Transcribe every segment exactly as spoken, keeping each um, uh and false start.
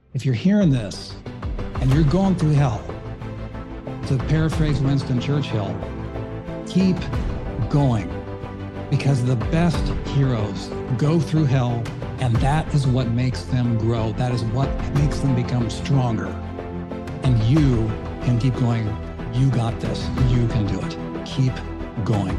If you're hearing this and you're going through hell, to paraphrase Winston Churchill, keep going, because the best heroes go through hell, and that is what makes them grow. That is what makes them become stronger. And you can keep going. You got this. You can do it. Keep going.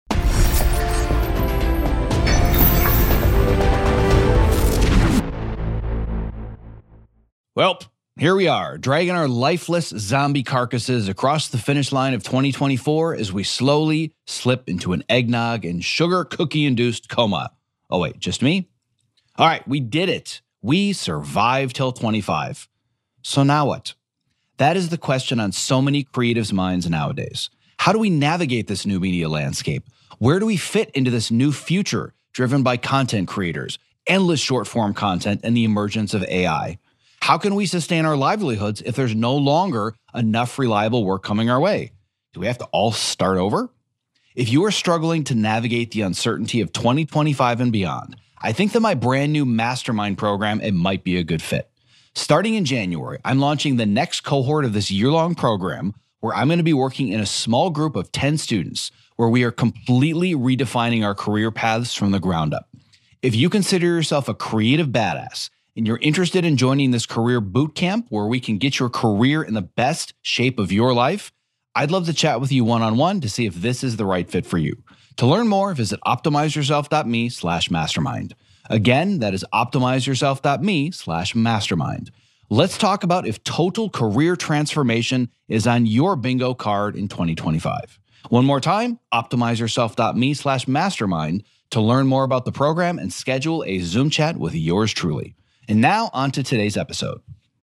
Well, here we are, dragging our lifeless zombie carcasses across the finish line of twenty twenty-four as we slowly slip into an eggnog and sugar cookie-induced coma. Oh wait, just me? All right, we did it. We survived till twenty-five. So now what? That is the question on so many creatives' minds nowadays. How do we navigate this new media landscape? Where do we fit into this new future driven by content creators, endless short-form content, and the emergence of A I? How can we sustain our livelihoods if there's no longer enough reliable work coming our way? Do we have to all start over? If you are struggling to navigate the uncertainty of twenty twenty-five and beyond, I think that my brand new mastermind program, it might be a good fit. Starting in January, I'm launching the next cohort of this year-long program where I'm going to be working in a small group of ten students where we are completely redefining our career paths from the ground up. If you consider yourself a creative badass, and you're interested in joining this career boot camp where we can get your career in the best shape of your life, I'd love to chat with you one-on-one to see if this is the right fit for you. To learn more, visit optimizeyourself.me slash mastermind. Again, that is optimizeyourself.me slash mastermind. Let's talk about if total career transformation is on your bingo card in twenty twenty-five. One more time, optimizeyourself.me slash mastermind to learn more about the program and schedule a Zoom chat with yours truly. And now, on to today's episode.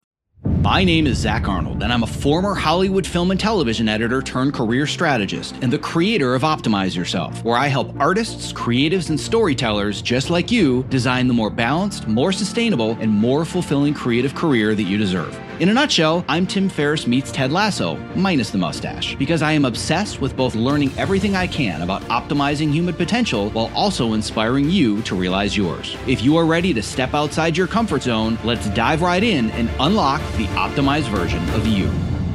My name is Zach Arnold, and I'm a former Hollywood film and television editor turned career strategist and the creator of Optimize Yourself, where I help artists, creatives, and storytellers just like you design the more balanced, more sustainable, and more fulfilling creative career that you deserve. In a nutshell, I'm Tim Ferriss meets Ted Lasso, minus the mustache, because I am obsessed with both learning everything I can about optimizing human potential while also inspiring you to realize yours. If you are ready to step outside your comfort zone, let's dive right in and unlock the optimized version of you.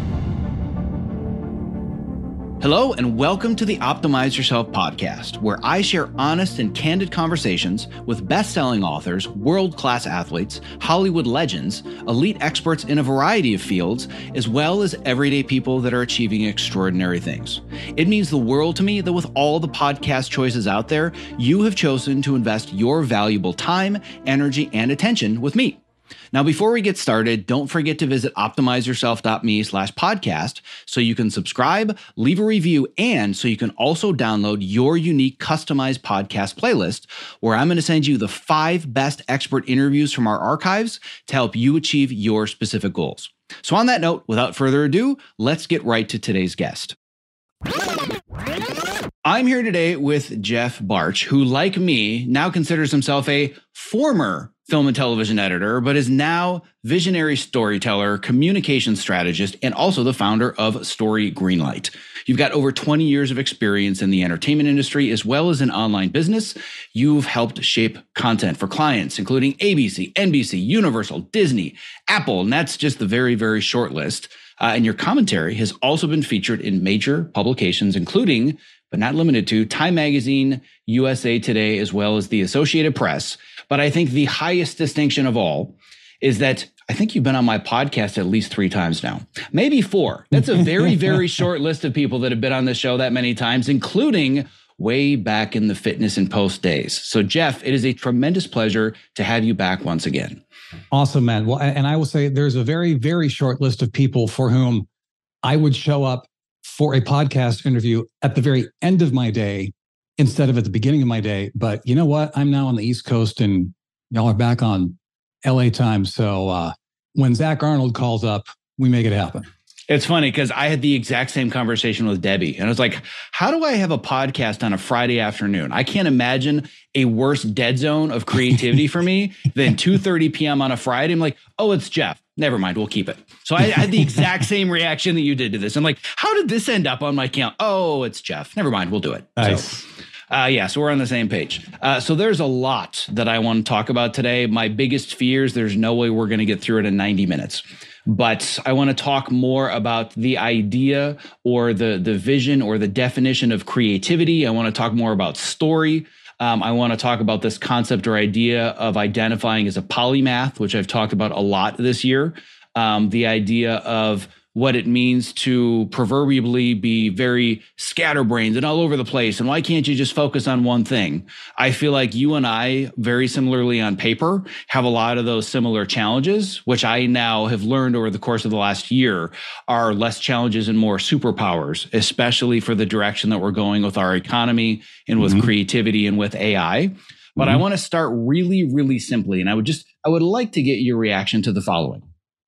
Hello, and welcome to the Optimize Yourself podcast, where I share honest and candid conversations with best-selling authors, world-class athletes, Hollywood legends, elite experts in a variety of fields, as well as everyday people that are achieving extraordinary things. It means the world to me that with all the podcast choices out there, you have chosen to invest your valuable time, energy, and attention with me. Now, before we get started, don't forget to visit optimizeyourself.me slash podcast so you can subscribe, leave a review, and so you can also download your unique customized podcast playlist where I'm going to send you the five best expert interviews from our archives to help you achieve your specific goals. So on that note, without further ado, let's get right to today's guest. I'm here today with Jeff Bartsch, who, like me, now considers himself a former film and television editor, but is now visionary storyteller, communication strategist, and also the founder of Story Greenlight. You've got over twenty years of experience in the entertainment industry, as well as in online business. You've helped shape content for clients, including A B C, N B C, Universal, Disney, Apple, and that's just the very, very short list. Uh, and your commentary has also been featured in major publications, including, but not limited to, Time Magazine, U S A Today, as well as the Associated Press. But I think the highest distinction of all is that I think you've been on my podcast at least three times now, maybe four. That's a very, very short list of people that have been on the show that many times, including way back in the fitness and post days. So Jeff, it is a tremendous pleasure to have you back once again. Awesome, man. Well, and I will say there's a very, very short list of people for whom I would show up for a podcast interview at the very end of my day instead of at the beginning of my day. But you know what? I'm now on the East Coast and y'all are back on L A time. So uh, when Zach Arnold calls up, we make it happen. It's funny because I had the exact same conversation with Debbie. And I was like, how do I have a podcast on a Friday afternoon? I can't imagine a worse dead zone of creativity for me than two thirty p.m. on a Friday. I'm like, oh, it's Jeff. Never mind. We'll keep it. So I, I had the exact same reaction that you did to this. I'm like, how did this end up on my account? Oh, it's Jeff. Never mind. We'll do it. Nice. So, Uh, yeah, so we're on the same page. Uh, so there's a lot that I want to talk about today. My biggest fears, there's no way we're going to get through it in ninety minutes. But I want to talk more about the idea or the, the vision or the definition of creativity. I want to talk more about story. Um, I want to talk about this concept or idea of identifying as a polymath, which I've talked about a lot this year. Um, the idea of what it means to proverbially be very scatterbrained and all over the place. And why can't you just focus on one thing? I feel like you and I, very similarly on paper, have a lot of those similar challenges, which I now have learned over the course of the last year are less challenges and more superpowers, especially for the direction that we're going with our economy and with mm-hmm. creativity and with A I. But mm-hmm. I want to start really, really simply. And I would just, I would like to get your reaction to the following.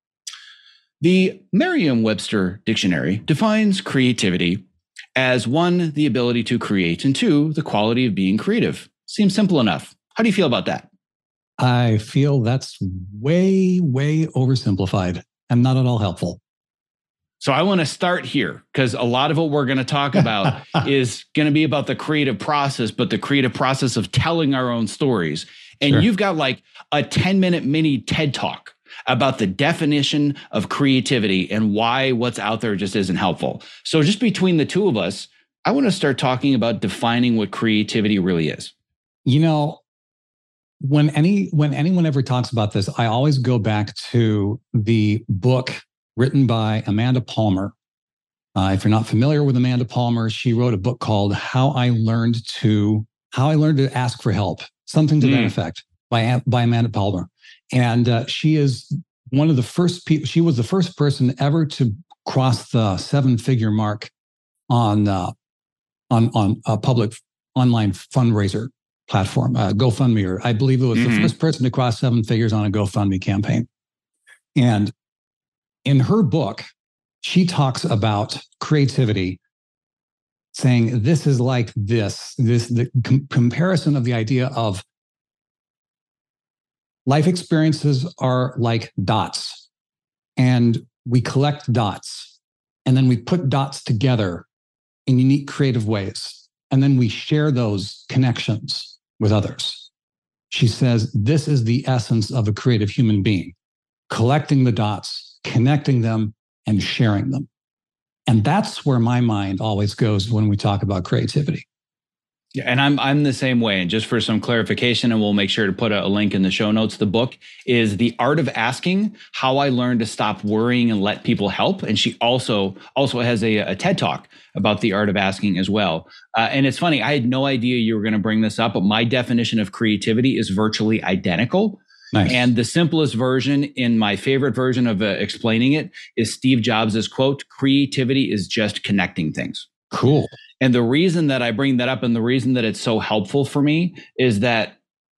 The Merriam-Webster dictionary defines creativity as one, the ability to create, and two, the quality of being creative. Seems simple enough. How do you feel about that? I feel that's way, way oversimplified and not at all helpful. So I want to start here because a lot of what we're going to talk about is going to be about the creative process, but the creative process of telling our own stories. And sure. You've got like a ten minute mini TED Talk about the definition of creativity and why what's out there just isn't helpful. So just between the two of us, I want to start talking about defining what creativity really is. You know, when any when anyone ever talks about this, I always go back to the book written by Amanda Palmer. Uh, if you're not familiar with Amanda Palmer, she wrote a book called How I Learned to How I Learned to Ask for Help, something to mm. that effect, by by Amanda Palmer. And uh, she is one of the first people, she was the first person ever to cross the seven figure mark on, uh, on, on a public online fundraiser platform, uh, GoFundMe, or I believe it was mm-hmm. the first person to cross seven figures on a GoFundMe campaign. And in her book, she talks about creativity, saying this is like this, this the com- comparison of the idea of life experiences are like dots, and we collect dots, and then we put dots together in unique creative ways, and then we share those connections with others. She says this is the essence of a creative human being, collecting the dots, connecting them, and sharing them. And that's where my mind always goes when we talk about creativity. Yeah, and I'm I'm the same way. And just for some clarification, and we'll make sure to put a, a link in the show notes, the book is The Art of Asking, How I Learned to Stop Worrying and Let People Help. And she also also has a, a TED Talk about the art of asking as well. Uh, and it's funny, I had no idea you were going to bring this up, but my definition of creativity is virtually identical. Nice. And the simplest version, in my favorite version of uh, explaining it, is Steve Jobs' quote, "Creativity is just connecting things." Cool. And the reason that I bring that up and the reason that it's so helpful for me is that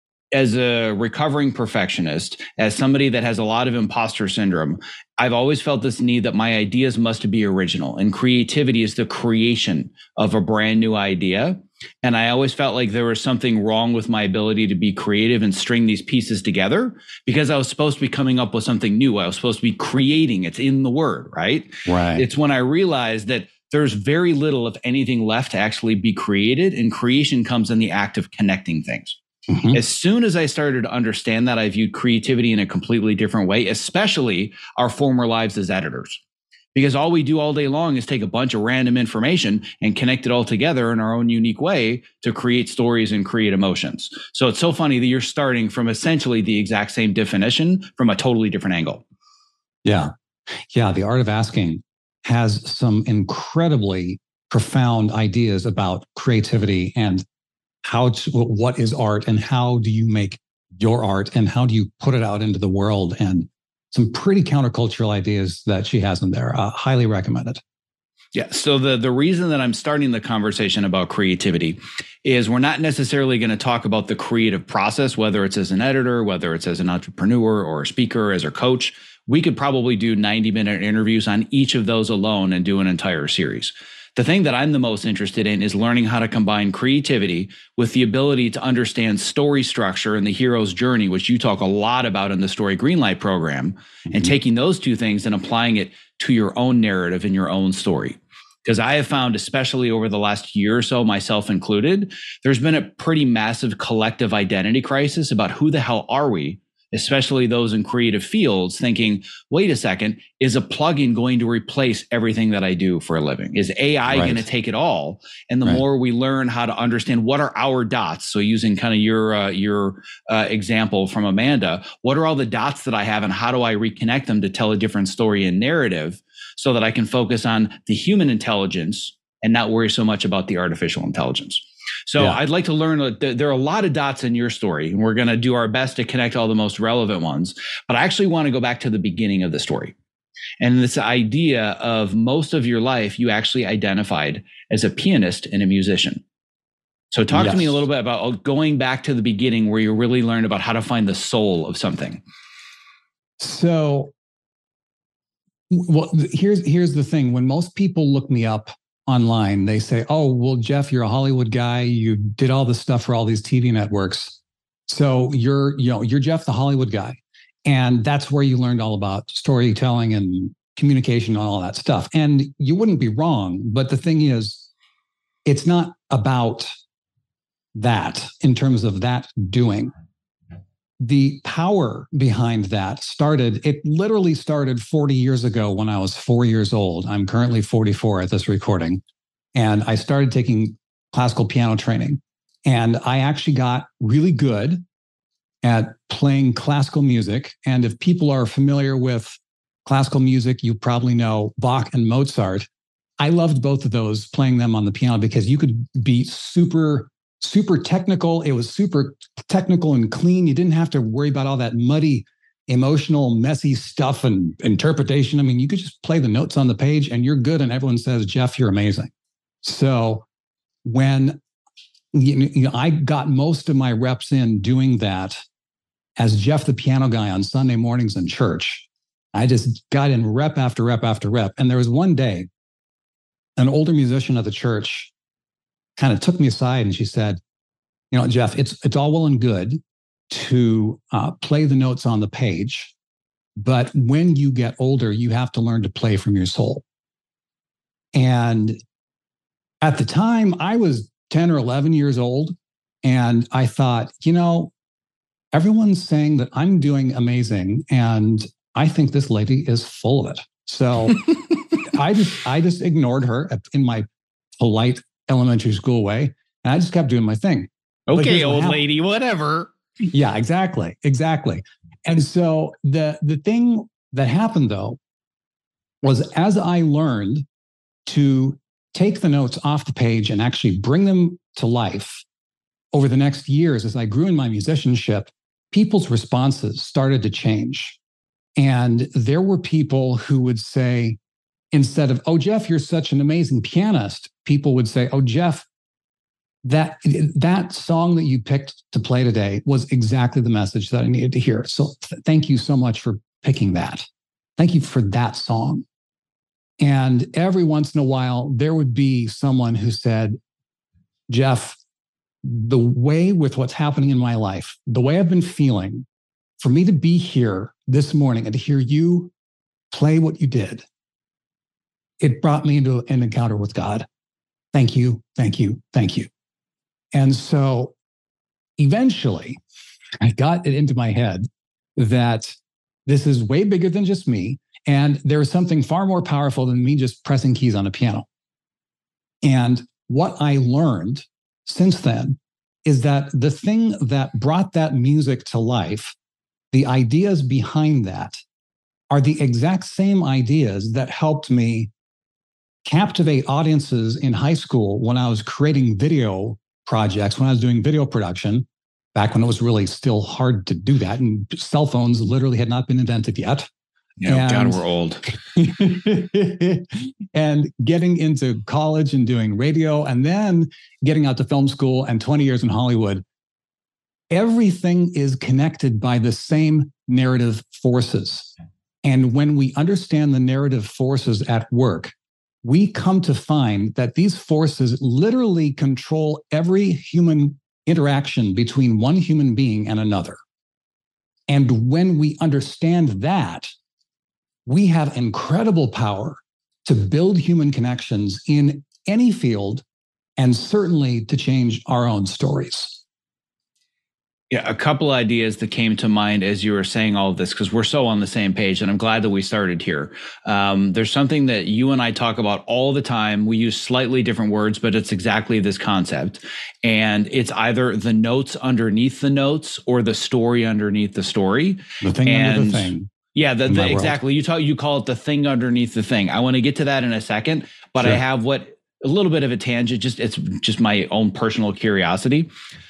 as a recovering perfectionist, as somebody that has a lot of imposter syndrome, I've always felt this need that my ideas must be original, and creativity is the creation of a brand new idea. And I always felt like there was something wrong with my ability to be creative and string these pieces together because I was supposed to be coming up with something new. I was supposed to be creating. It's in the word, right? Right. It's when I realized that there's very little, if anything, left to actually be created, and creation comes in the act of connecting things. Mm-hmm. As soon as I started to understand that, I viewed creativity in a completely different way, especially our former lives as editors. Because all we do all day long is take a bunch of random information and connect it all together in our own unique way to create stories and create emotions. So it's so funny that you're starting from essentially the exact same definition from a totally different angle. Yeah. Yeah. The Art of Asking has some incredibly profound ideas about creativity and how to, what is art and how do you make your art and how do you put it out into the world, and some pretty countercultural ideas that she has in there. Uh, highly recommended. Yeah. So the, the reason that I'm starting the conversation about creativity is we're not necessarily going to talk about the creative process, whether it's as an editor, whether it's as an entrepreneur or a speaker, as a coach. We could probably do ninety minute interviews on each of those alone and do an entire series. The thing that I'm the most interested in is learning how to combine creativity with the ability to understand story structure and the hero's journey, which you talk a lot about in the Story Greenlight program, mm-hmm. and taking those two things and applying it to your own narrative and your own story. Because I have found, especially over the last year or so, myself included, there's been a pretty massive collective identity crisis about who the hell are we, especially those in creative fields, thinking, wait a second, is a plugin going to replace everything that I do for a living? Is A I Right. going to take it all? And the Right. more we learn how to understand what are our dots, so using kind of your uh, your uh, example from Amanda, what are all the dots that I have and how do I reconnect them to tell a different story and narrative so that I can focus on the human intelligence and not worry so much about the artificial intelligence? So yeah. I'd like to learn, uh, there are a lot of dots in your story, and we're going to do our best to connect all the most relevant ones. But I actually want to go back to the beginning of the story. And this idea of most of your life, you actually identified as a pianist and a musician. So talk yes. to me a little bit about going back to the beginning where you really learned about how to find the soul of something. So, well, here's, here's the thing. When most people look me up online, they say, oh, well, Jeff, you're a Hollywood guy. You did all this stuff for all these T V networks. So you're, you know, you're Jeff, the Hollywood guy. And that's where you learned all about storytelling and communication and all that stuff. And you wouldn't be wrong. But the thing is, it's not about that in terms of that doing. The power behind that started, it literally started forty years ago when I was four years old. I'm currently forty-four at this recording. And I started taking classical piano training. And I actually got really good at playing classical music. And if people are familiar with classical music, you probably know Bach and Mozart. I loved both of those, playing them on the piano, because you could be super super technical. It was super technical and clean. You didn't have to worry about all that muddy, emotional, messy stuff and interpretation. I mean, you could just play the notes on the page and you're good. And everyone says, Jeff, you're amazing. So when you know, I got most of my reps in doing that as Jeff, the piano guy on Sunday mornings in church, I just got in rep after rep after rep. And there was one day, an older musician of the church kind of took me aside and she said, you know, Jeff, it's it's all well and good to uh, play the notes on the page, but when you get older, you have to learn to play from your soul. And at the time, I was ten or eleven years old, and I thought, you know, everyone's saying that I'm doing amazing, and I think this lady is full of it. So I just I just ignored her in my polite elementary school way. And I just kept doing my thing. Okay, old lady, whatever. Yeah, exactly. Exactly. And so the, the thing that happened, though, was as I learned to take the notes off the page and actually bring them to life over the next years, as I grew in my musicianship, people's responses started to change. And there were people who would say, instead of, oh, Jeff, you're such an amazing pianist, people would say, oh, Jeff, that, that song that you picked to play today was exactly the message that I needed to hear. So th- thank you so much for picking that. Thank you for that song. And every once in a while, there would be someone who said, Jeff, the way with what's happening in my life, the way I've been feeling, for me to be here this morning and to hear you play what you did, it brought me into an encounter with God. Thank you, thank you, thank you. And so eventually I got it into my head that this is way bigger than just me. And there is something far more powerful than me just pressing keys on a piano. And what I learned since then is that the thing that brought that music to life, the ideas behind that, are the exact same ideas that helped me captivate audiences in high school when I was creating video projects, when I was doing video production, back when it was really still hard to do that. And cell phones literally had not been invented yet. Yeah, God, we're old. And getting into college and doing radio, and then getting out to film school and twenty years in Hollywood, everything is connected by the same narrative forces. And when we understand the narrative forces at work, we come to find that these forces literally control every human interaction between one human being and another. And when we understand that, we have incredible power to build human connections in any field, and certainly to change our own stories. Yeah, a couple ideas that came to mind as you were saying all of this, because we're so on the same page, and I'm glad that we started here. Um, there's something that you and I talk about all the time. We use slightly different words, but it's exactly this concept. And it's either the notes underneath the notes or the story underneath the story. The thing and under the thing. Yeah, the, the, exactly. You talk, you call it the thing underneath the thing. I want to get to that in a second, but sure. I have what a little bit of a tangent. Just it's just my own personal curiosity.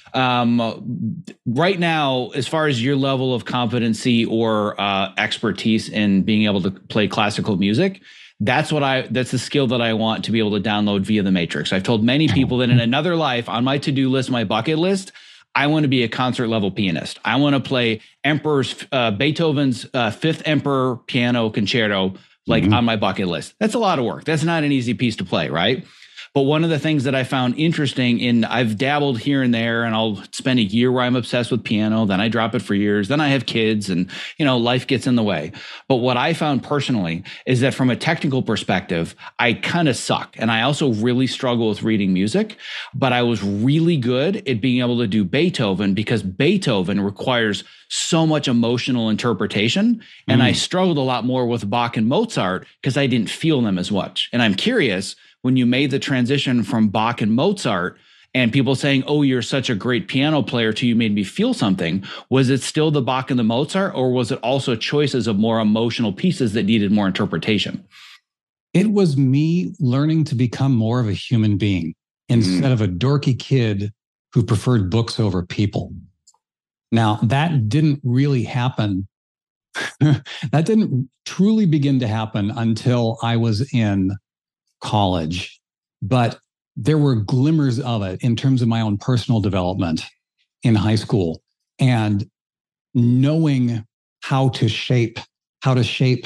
Um, right now, as far as your level of competency or uh, expertise in being able to play classical music, that's what I, that's the skill that I want to be able to download via the Matrix. I've told many people that in another life, on my to-do list, my bucket list, I want to be a concert level pianist. I want to play Emperor's, uh, Beethoven's uh, Fifth Emperor Piano Concerto, like mm-hmm. on my bucket list. That's a lot of work. That's not an easy piece to play, right? But one of the things that I found interesting in, I've dabbled here and there, and I'll spend a year where I'm obsessed with piano, then I drop it for years, then I have kids, and you know, life gets in the way. But what I found personally is that from a technical perspective, I kind of suck. And I also really struggle with reading music, but I was really good at being able to do Beethoven because Beethoven requires so much emotional interpretation. And mm. I struggled a lot more with Bach and Mozart because I didn't feel them as much. And I'm curious, when you made the transition from Bach and Mozart and people saying, oh, you're such a great piano player till you made me feel something, was it still the Bach and the Mozart, or was it also choices of more emotional pieces that needed more interpretation? It was me learning to become more of a human being instead mm. of a dorky kid who preferred books over people. Now, that didn't really happen. That didn't truly begin to happen until I was in college, but there were glimmers of it in terms of my own personal development in high school, and knowing how to shape, how to shape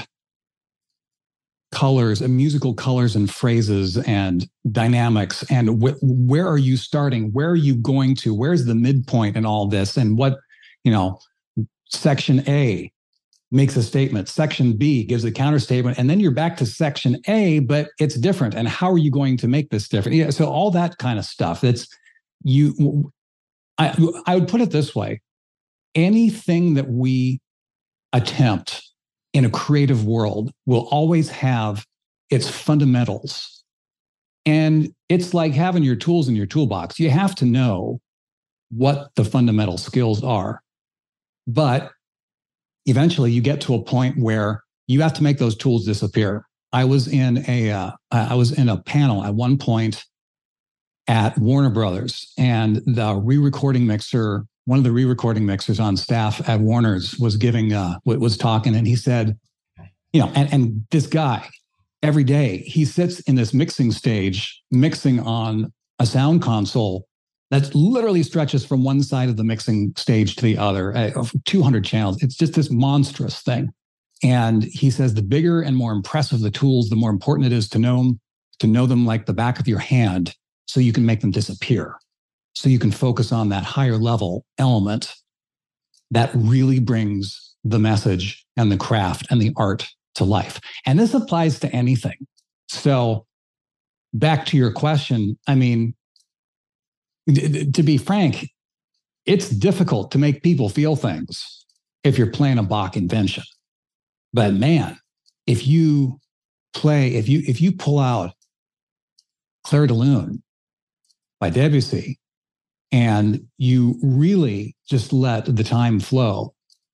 colors and musical colors and phrases and dynamics. And wh- where are you starting? Where are you going to? Where's the midpoint in all this? And what, you know, section A makes a statement, section B gives a counter statement, and then you're back to section A, but it's different. And how are you going to make this different? Yeah, so all that kind of stuff. That's you. I I would put it this way: anything that we attempt in a creative world will always have its fundamentals, and it's like having your tools in your toolbox. You have to know what the fundamental skills are, but eventually you get to a point where you have to make those tools disappear. I was in a, uh, I was in a panel at one point at Warner Brothers, and the re-recording mixer, one of the re-recording mixers on staff at Warner's was giving, uh, was talking, and he said, you know, and, and this guy, every day, he sits in this mixing stage, mixing on a sound console that literally stretches from one side of the mixing stage to the other, uh, two hundred channels. It's just this monstrous thing. And he says the bigger and more impressive the tools, the more important it is to know them, to know them like the back of your hand, so you can make them disappear. So you can focus on that higher level element that really brings the message and the craft and the art to life. And this applies to anything. So back to your question, I mean, to be frank, it's difficult to make people feel things if you're playing a Bach invention. But man, if you play, if you if you pull out Clair de Lune by Debussy and you really just let the time flow,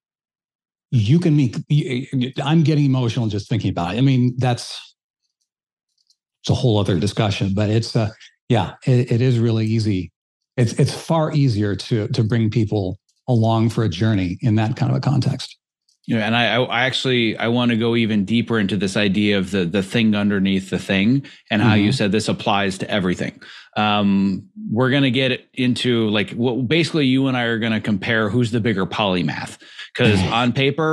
you can make, I'm getting emotional just thinking about it. I mean, that's it's a whole other discussion, but it's, uh, yeah, it, it is really easy. It's it's far easier to to bring people along for a journey in that kind of a context. Yeah, and I, I actually I want to go even deeper into this idea of the the thing underneath the thing, and how mm-hmm. you said this applies to everything. Um, we're gonna get into like what basically you and I are gonna compare who's the bigger polymath, because on paper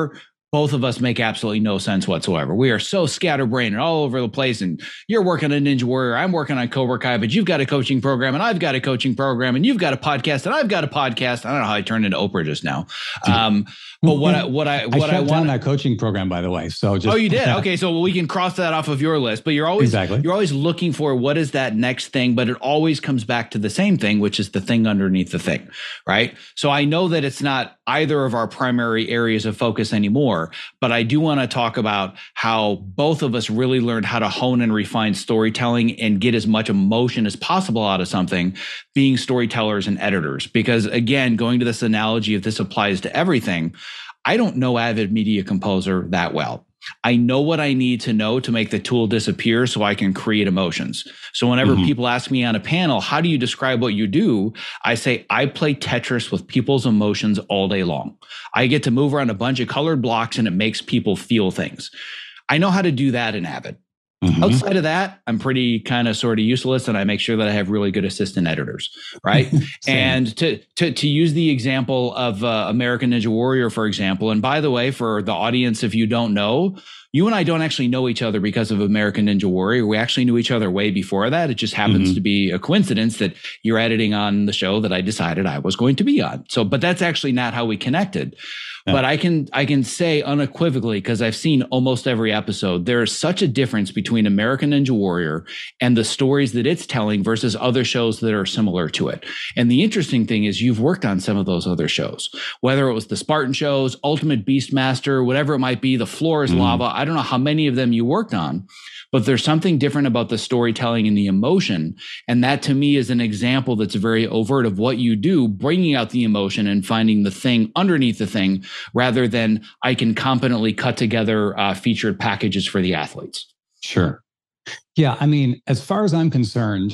both of us make absolutely no sense whatsoever. We are so scatterbrained and all over the place. And you're working on Ninja Warrior. I'm working on Cobra Kai, but you've got a coaching program and I've got a coaching program and you've got a podcast and I've got a podcast. I don't know how I turned into Oprah just now. Um, but what I, what I, what I, I want down that coaching program, by the way. So just, oh, you did? Okay. So we can cross that off of your list, but you're always, exactly. you're always looking for what is that next thing, but it always comes back to the same thing, which is the thing underneath the thing. Right. So I know that it's not either of our primary areas of focus anymore, but I do want to talk about how both of us really learned how to hone and refine storytelling and get as much emotion as possible out of something, being storytellers and editors. Because again, going to this analogy, if this applies to everything, I don't know Avid Media Composer that well. I know what I need to know to make the tool disappear so I can create emotions. So whenever mm-hmm. people ask me on a panel, how do you describe what you do? I say, I play Tetris with people's emotions all day long. I get to move around a bunch of colored blocks and it makes people feel things. I know how to do that in Avid. Mm-hmm. Outside of that, I'm pretty kind of sort of useless, and I make sure that I have really good assistant editors, right? And to to to use the example of uh, American Ninja Warrior, for example, and by the way, for the audience, if you don't know, you and I don't actually know each other because of American Ninja Warrior. We actually knew each other way before that. It just happens mm-hmm. to be a coincidence that you're editing on the show that I decided I was going to be on. So, but that's actually not how we connected. Yeah. But I can I can say unequivocally, because I've seen almost every episode, there is such a difference between American Ninja Warrior and the stories that it's telling versus other shows that are similar to it. And the interesting thing is you've worked on some of those other shows, whether it was the Spartan shows, Ultimate Beastmaster, whatever it might be, The Floor is mm. Lava. I don't know how many of them you worked on, but there's something different about the storytelling and the emotion. And that to me is an example that's very overt of what you do, bringing out the emotion and finding the thing underneath the thing, rather than I can competently cut together uh, featured packages for the athletes. Sure. Yeah. I mean, as far as I'm concerned,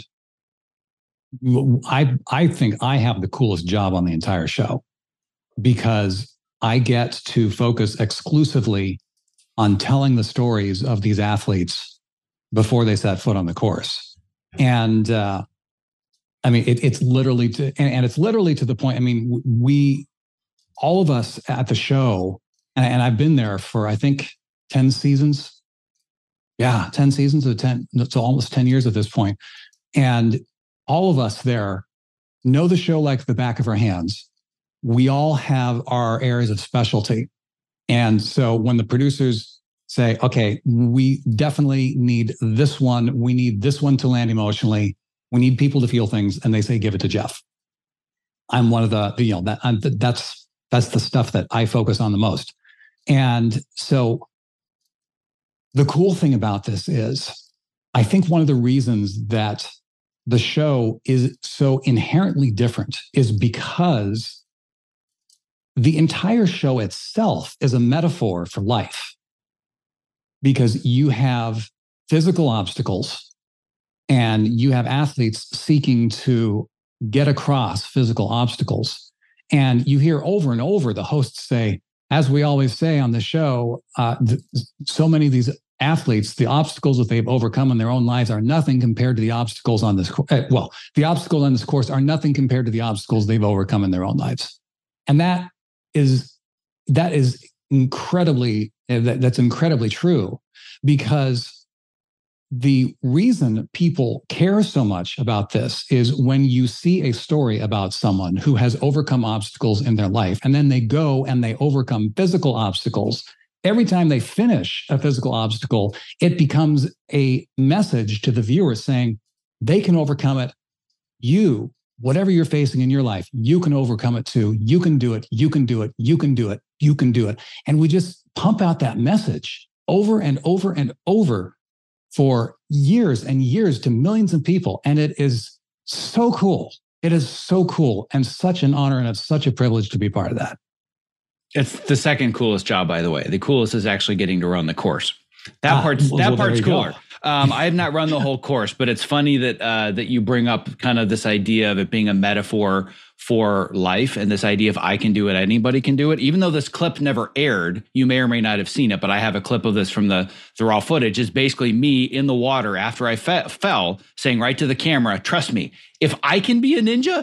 I, I think I have the coolest job on the entire show because I get to focus exclusively on telling the stories of these athletes before they set foot on the course. And uh, I mean, it, it's literally, to, and, and it's literally to the point, I mean, we, all of us at the show, and, and I've been there for, I think, ten seasons. Yeah, ten seasons, or ten, so almost ten years at this point. And all of us there know the show like the back of our hands. We all have our areas of specialty. And so when the producers say, okay, we definitely need this one, we need this one to land emotionally, we need people to feel things, and they say, give it to Jeff. I'm one of the, the you know, that I'm, that's, that's the stuff that I focus on the most. And so the cool thing about this is, I think one of the reasons that the show is so inherently different is because the entire show itself is a metaphor for life, because you have physical obstacles and you have athletes seeking to get across physical obstacles. And you hear over and over the hosts say, as we always say on the show, uh, th- so many of these athletes, the obstacles that they've overcome in their own lives are nothing compared to the obstacles on this course. Uh, well, the obstacles on this course are nothing compared to the obstacles they've overcome in their own lives. And that is, that is incredibly, uh, that, that's incredibly true, because the reason people care so much about this is when you see a story about someone who has overcome obstacles in their life, and then they go and they overcome physical obstacles. Every time they finish a physical obstacle, it becomes a message to the viewer saying they can overcome it. You, whatever you're facing in your life, you can overcome it too. You can do it. You can do it. You can do it. You can do it. And we just pump out that message over and over and over for years and years to millions of people. And it is so cool. It is so cool and such an honor, and it's such a privilege to be part of that. It's the second coolest job, by the way. The coolest is actually getting to run the course. That ah, part's well, that well, part's cooler. Um, I have not run the whole course, but it's funny that uh, that you bring up kind of this idea of it being a metaphor for life, and this idea of I can do it, anybody can do it. Even though this clip never aired, you may or may not have seen it, but I have a clip of this from the, the raw footage. It's basically me in the water after I fe- fell, saying right to the camera, trust me, if I can be a ninja,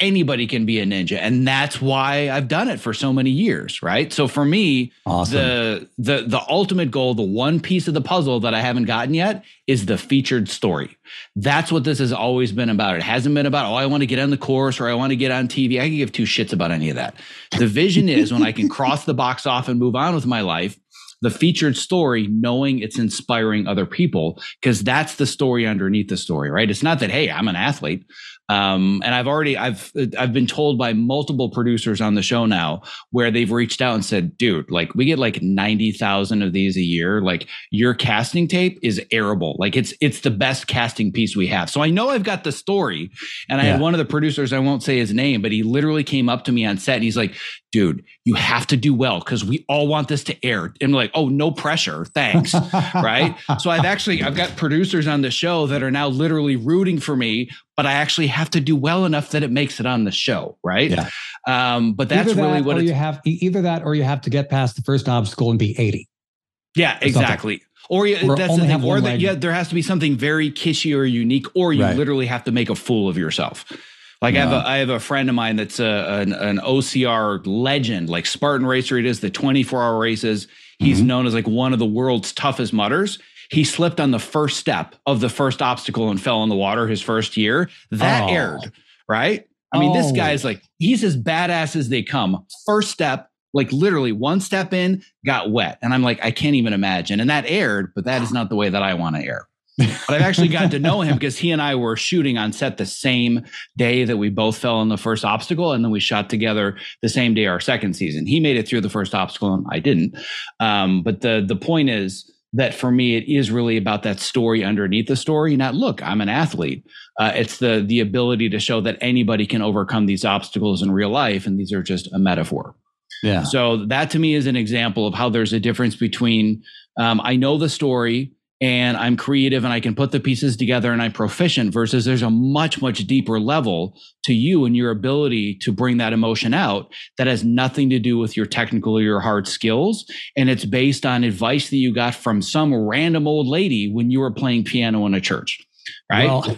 anybody can be a ninja. And that's why I've done it for so many years, right? So for me, awesome. the the the ultimate goal, the one piece of the puzzle that I haven't gotten yet is the featured story. That's what this has always been about. It hasn't been about, oh, I want to get on the course or I want to get on T V. I can give two shits about any of that. The vision is when I can cross the box off and move on with my life, the featured story, knowing it's inspiring other people, because that's the story underneath the story, right? It's not that, hey, I'm an athlete. Um, and I've already, I've, I've been told by multiple producers on the show now where they've reached out and said, dude, like we get like ninety thousand of these a year. Like your casting tape is airable. Like it's, it's the best casting piece we have. So I know I've got the story. And I yeah. had one of the producers, I won't say his name, but he literally came up to me on set and he's like, dude, you have to do well because we all want this to air. And I'm like, oh, no pressure. Thanks. Right. So I've actually, I've got producers on the show that are now literally rooting for me, but I actually have to do well enough that it makes it on the show. Right. Yeah. Um, but that's either really that what or it's, you have either that, or you have to get past the first obstacle and be eighty. Yeah, exactly. Something. Or you, that's the thing. Or that, yeah, there has to be something very kitschy or unique, or you right. literally have to make a fool of yourself. Like yeah. I have a I have a friend of mine that's a, an, an O C R legend, like Spartan Racer. It is the twenty-four hour races. He's mm-hmm. known as like one of the world's toughest mudders. He slipped on the first step of the first obstacle and fell in the water his first year. That oh. aired, right? I mean, oh. this guy's like, he's as badass as they come. First step, like literally one step in, got wet. And I'm like, I can't even imagine. And that aired, but that is not the way that I want to air. But I've actually gotten to know him because he and I were shooting on set the same day that we both fell in the first obstacle. And then we shot together the same day our second season. He made it through the first obstacle and I didn't. Um, but the the point is that for me, it is really about that story underneath the story. Not, look, I'm an athlete. Uh, it's the the ability to show that anybody can overcome these obstacles in real life. And these are just a metaphor. Yeah. So that to me is an example of how there's a difference between um, I know the story and I'm creative and I can put the pieces together and I'm proficient versus there's a much, much deeper level to you and your ability to bring that emotion out that has nothing to do with your technical or your hard skills. And it's based on advice that you got from some random old lady when you were playing piano in a church, right? Well,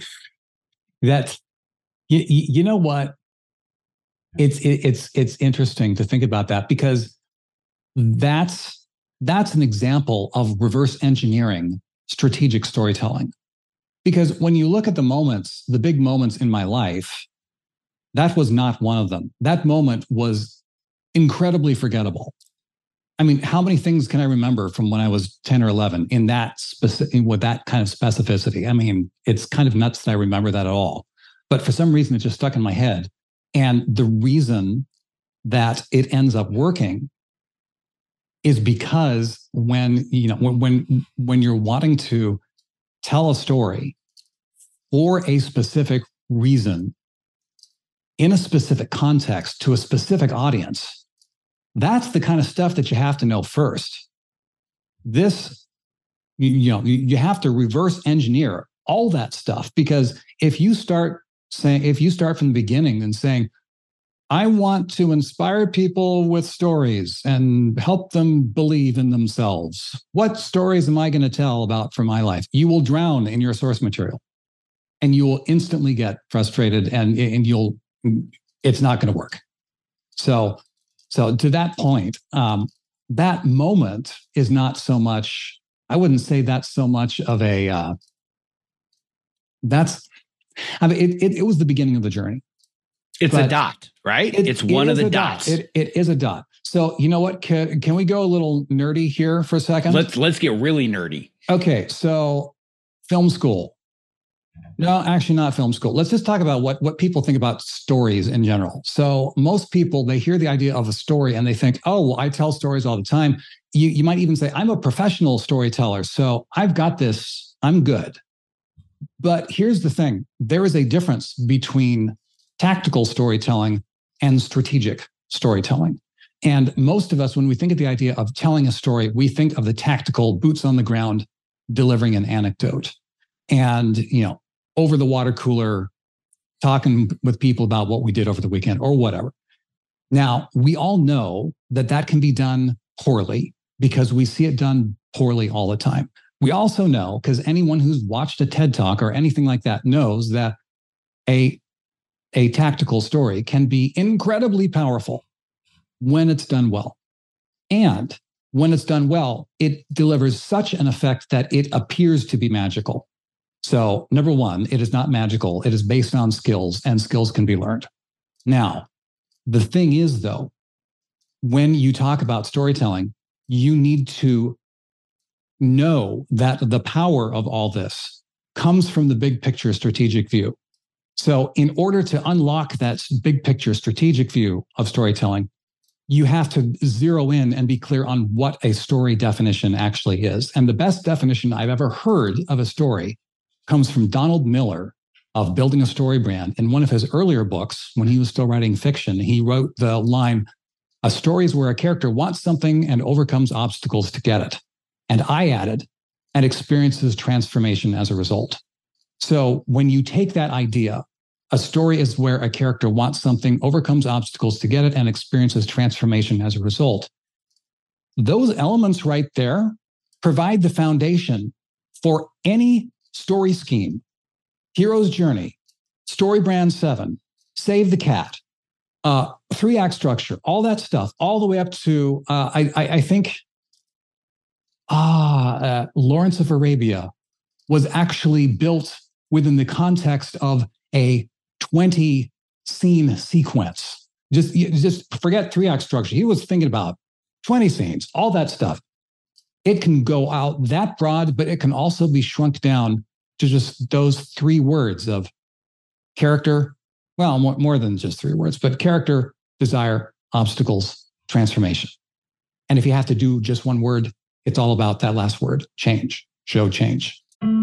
that's, you, you know what? It's, it, it's, it's interesting to think about that because that's, that's an example of reverse engineering strategic storytelling. Because when you look at the moments, the big moments in my life, that was not one of them. That moment was incredibly forgettable. I mean, how many things can I remember from when I was ten or eleven in that specific, with that kind of specificity? I mean, it's kind of nuts that I remember that at all. But for some reason, it just stuck in my head. And the reason that it ends up working is because when, you know, when, when, when you're wanting to tell a story for a specific reason, in a specific context, to a specific audience, that's the kind of stuff that you have to know first. This, you, you know, you have to reverse engineer all that stuff, because if you start saying, if you start from the beginning and saying, I want to inspire people with stories and help them believe in themselves. What stories am I going to tell about from my life? You will drown in your source material and you will instantly get frustrated and, and you'll, it's not going to work. So, so to that point, um, that moment is not so much, I wouldn't say that's so much of a, uh, that's, I mean, it, it, it was the beginning of the journey. It's but a dot, right? It, it's one it of the dot. dots. It, it is a dot. So you know what? Can, can we go a little nerdy here for a second? Let's let's get really nerdy. Okay, so film school. No, actually not film school. Let's just talk about what, what people think about stories in general. So most people, they hear the idea of a story and they think, oh, well, I tell stories all the time. You, you might even say, I'm a professional storyteller, so I've got this, I'm good. But here's the thing. There is a difference between tactical storytelling and strategic storytelling. And most of us, when we think of the idea of telling a story, we think of the tactical boots on the ground, delivering an anecdote and, you know, over the water cooler, talking with people about what we did over the weekend or whatever. Now, we all know that that can be done poorly because we see it done poorly all the time. We also know, because anyone who's watched a TED Talk or anything like that knows that a a tactical story can be incredibly powerful when it's done well. And when it's done well, it delivers such an effect that it appears to be magical. So number one, it is not magical. It is based on skills, and skills can be learned. Now, the thing is, though, when you talk about storytelling, you need to know that the power of all this comes from the big picture strategic view. So in order to unlock that big picture strategic view of storytelling, you have to zero in and be clear on what a story definition actually is. And the best definition I've ever heard of a story comes from Donald Miller of Building a Story Brand. In one of his earlier books, when he was still writing fiction, he wrote the line, "A story is where a character wants something and overcomes obstacles to get it." And I added, "and experiences transformation as a result." So when you take that idea, a story is where a character wants something, overcomes obstacles to get it, and experiences transformation as a result. Those elements right there provide the foundation for any story scheme. Hero's Journey, Story Brand seven, Save the Cat, uh, three-act structure, all that stuff, all the way up to, uh, I, I, I think, ah, uh, Lawrence of Arabia was actually built within the context of a twenty scene sequence. Just, just forget three-act structure. He was thinking about twenty scenes, all that stuff. It can go out that broad, but it can also be shrunk down to just those three words of character. Well, more, more than just three words, but character, desire, obstacles, transformation. And if you have to do just one word, it's all about that last word, change, show change.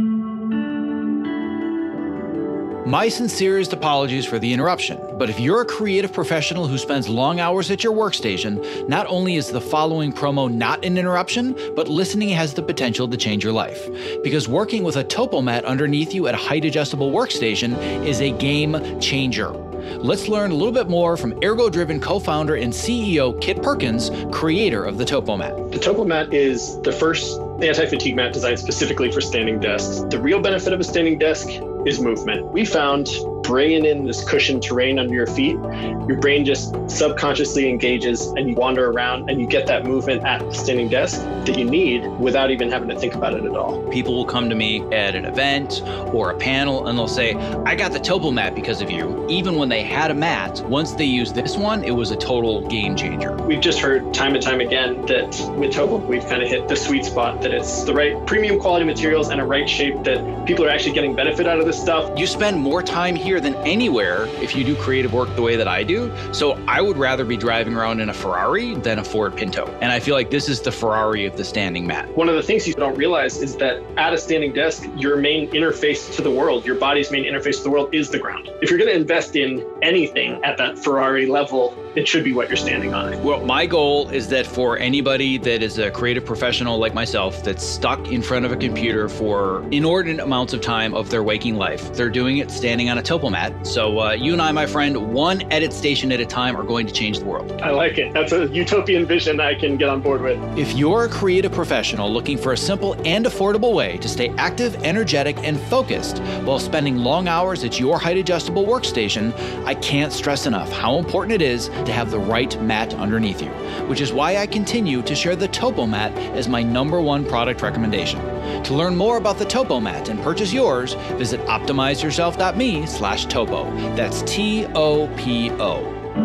My sincerest apologies for the interruption, but if you're a creative professional who spends long hours at your workstation, not only is the following promo not an interruption, but listening has the potential to change your life. Because working with a Topomat underneath you at a height-adjustable workstation is a game changer. Let's learn a little bit more from Ergo-Driven co-founder and C E O Kit Perkins, creator of the Topomat. The Topomat is the first anti-fatigue mat designed specifically for standing desks. The real benefit of a standing desk is movement. We found bringing in this cushioned terrain under your feet, your brain just subconsciously engages and you wander around and you get that movement at the standing desk that you need without even having to think about it at all. People will come to me at an event or a panel and they'll say, "I got the Topomat because of you." Even when they had a mat, once they used this one, it was a total game changer. We've just heard time and time again that with Topo, we've kind of hit the sweet spot, that it's the right premium quality materials and a right shape that people are actually getting benefit out of this stuff. You spend more time here than anywhere if you do creative work the way that I do. So I would rather be driving around in a Ferrari than a Ford Pinto. And I feel like this is the Ferrari of the standing mat. One of the things you don't realize is that at a standing desk, your main interface to the world, your body's main interface to the world is the ground. If you're going to invest in anything at that Ferrari level, it should be what you're standing on. Well, my goal is that for anybody that is a creative professional like myself that's stuck in front of a computer for inordinate amounts of time of their waking life, they're doing it standing on a Topomat. So uh, you and I, my friend, one edit station at a time are going to change the world. I like it. That's a utopian vision I can get on board with. If you're a creative professional looking for a simple and affordable way to stay active, energetic, and focused while spending long hours at your height-adjustable workstation, I can't stress enough how important it is to have the right mat underneath you, which is why I continue to share the Topomat as my number one product recommendation. To learn more about the Topomat and purchase yours, visit optimizeyourself.me slash topo. That's T O P O.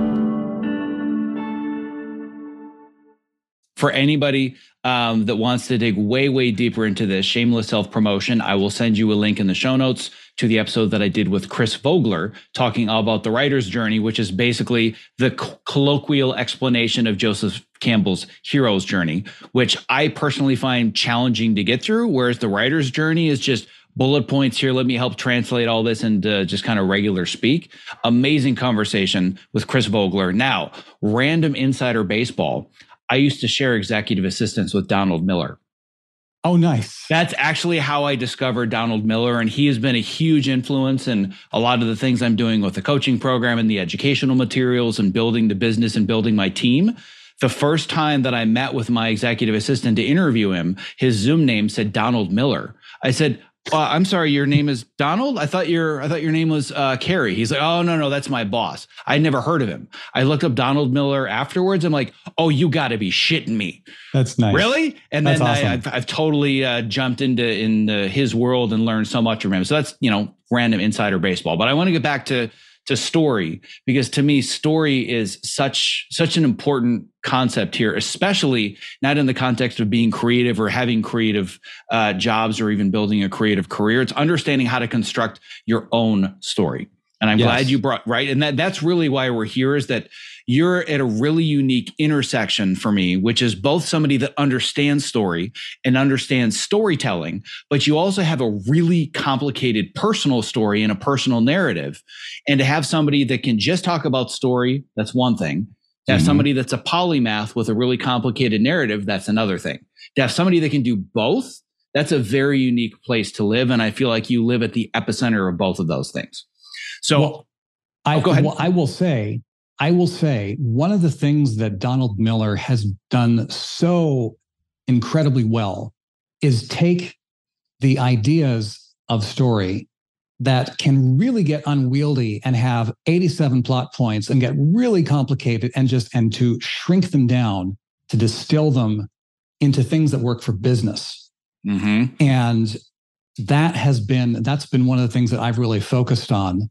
For anybody um, that wants to dig way, way deeper into this, shameless self-promotion, I will send you a link in the show notes to the episode that I did with Chris Vogler talking all about the writer's journey, which is basically the co- colloquial explanation of Joseph Campbell's hero's journey, which I personally find challenging to get through, whereas the writer's journey is just bullet points here. Let me help translate all this into just kind of regular speak. Amazing conversation with Chris Vogler. Now, random insider baseball. I used to share executive assistants with Donald Miller. Oh, nice. That's actually how I discovered Donald Miller, and he has been a huge influence in a lot of the things I'm doing with the coaching program and the educational materials and building the business and building my team. The first time that I met with my executive assistant to interview him, his Zoom name said Donald Miller. I said, Uh, I'm sorry, your name is Donald? I thought your I thought your name was uh, Carrie. He's like, oh, no, no, that's my boss. I'd never heard of him. I looked up Donald Miller afterwards. I'm like, oh, you got to be shitting me. That's nice. Really? And that's then awesome. I, I've, I've totally uh, jumped into in uh, his world and learned so much from him. So that's, you know, random insider baseball. But I want to get back to to story, because to me, story is such such an important concept here, especially not in the context of being creative or having creative uh, jobs or even building a creative career. It's understanding how to construct your own story. And I'm yes. glad you brought, right? And that that's really why we're here, is that you're at a really unique intersection for me, which is both somebody that understands story and understands storytelling, but you also have a really complicated personal story and a personal narrative. And to have somebody that can just talk about story, that's one thing. To have mm-hmm. somebody that's a polymath with a really complicated narrative, that's another thing. To have somebody that can do both, that's a very unique place to live. And I feel like you live at the epicenter of both of those things. So well, I, oh, go ahead. Well, I will say, I will say one of the things that Donald Miller has done so incredibly well is take the ideas of story that can really get unwieldy and have eighty-seven plot points and get really complicated, and just and to shrink them down to distill them into things that work for business. Mm-hmm. And that has been that's been one of the things that I've really focused on.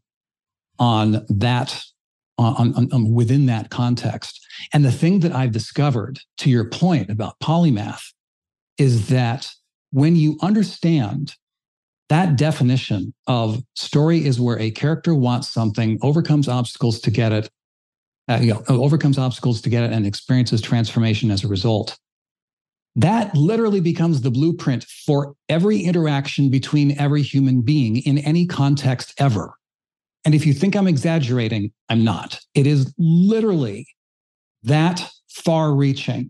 on that, on, on, on within that context. And the thing that I've discovered, to your point about polymath, is that when you understand that definition of story is where a character wants something, overcomes obstacles to get it, uh, you know, overcomes obstacles to get it, and experiences transformation as a result, that literally becomes the blueprint for every interaction between every human being in any context ever. And if you think I'm exaggerating, I'm not. It is literally that far-reaching.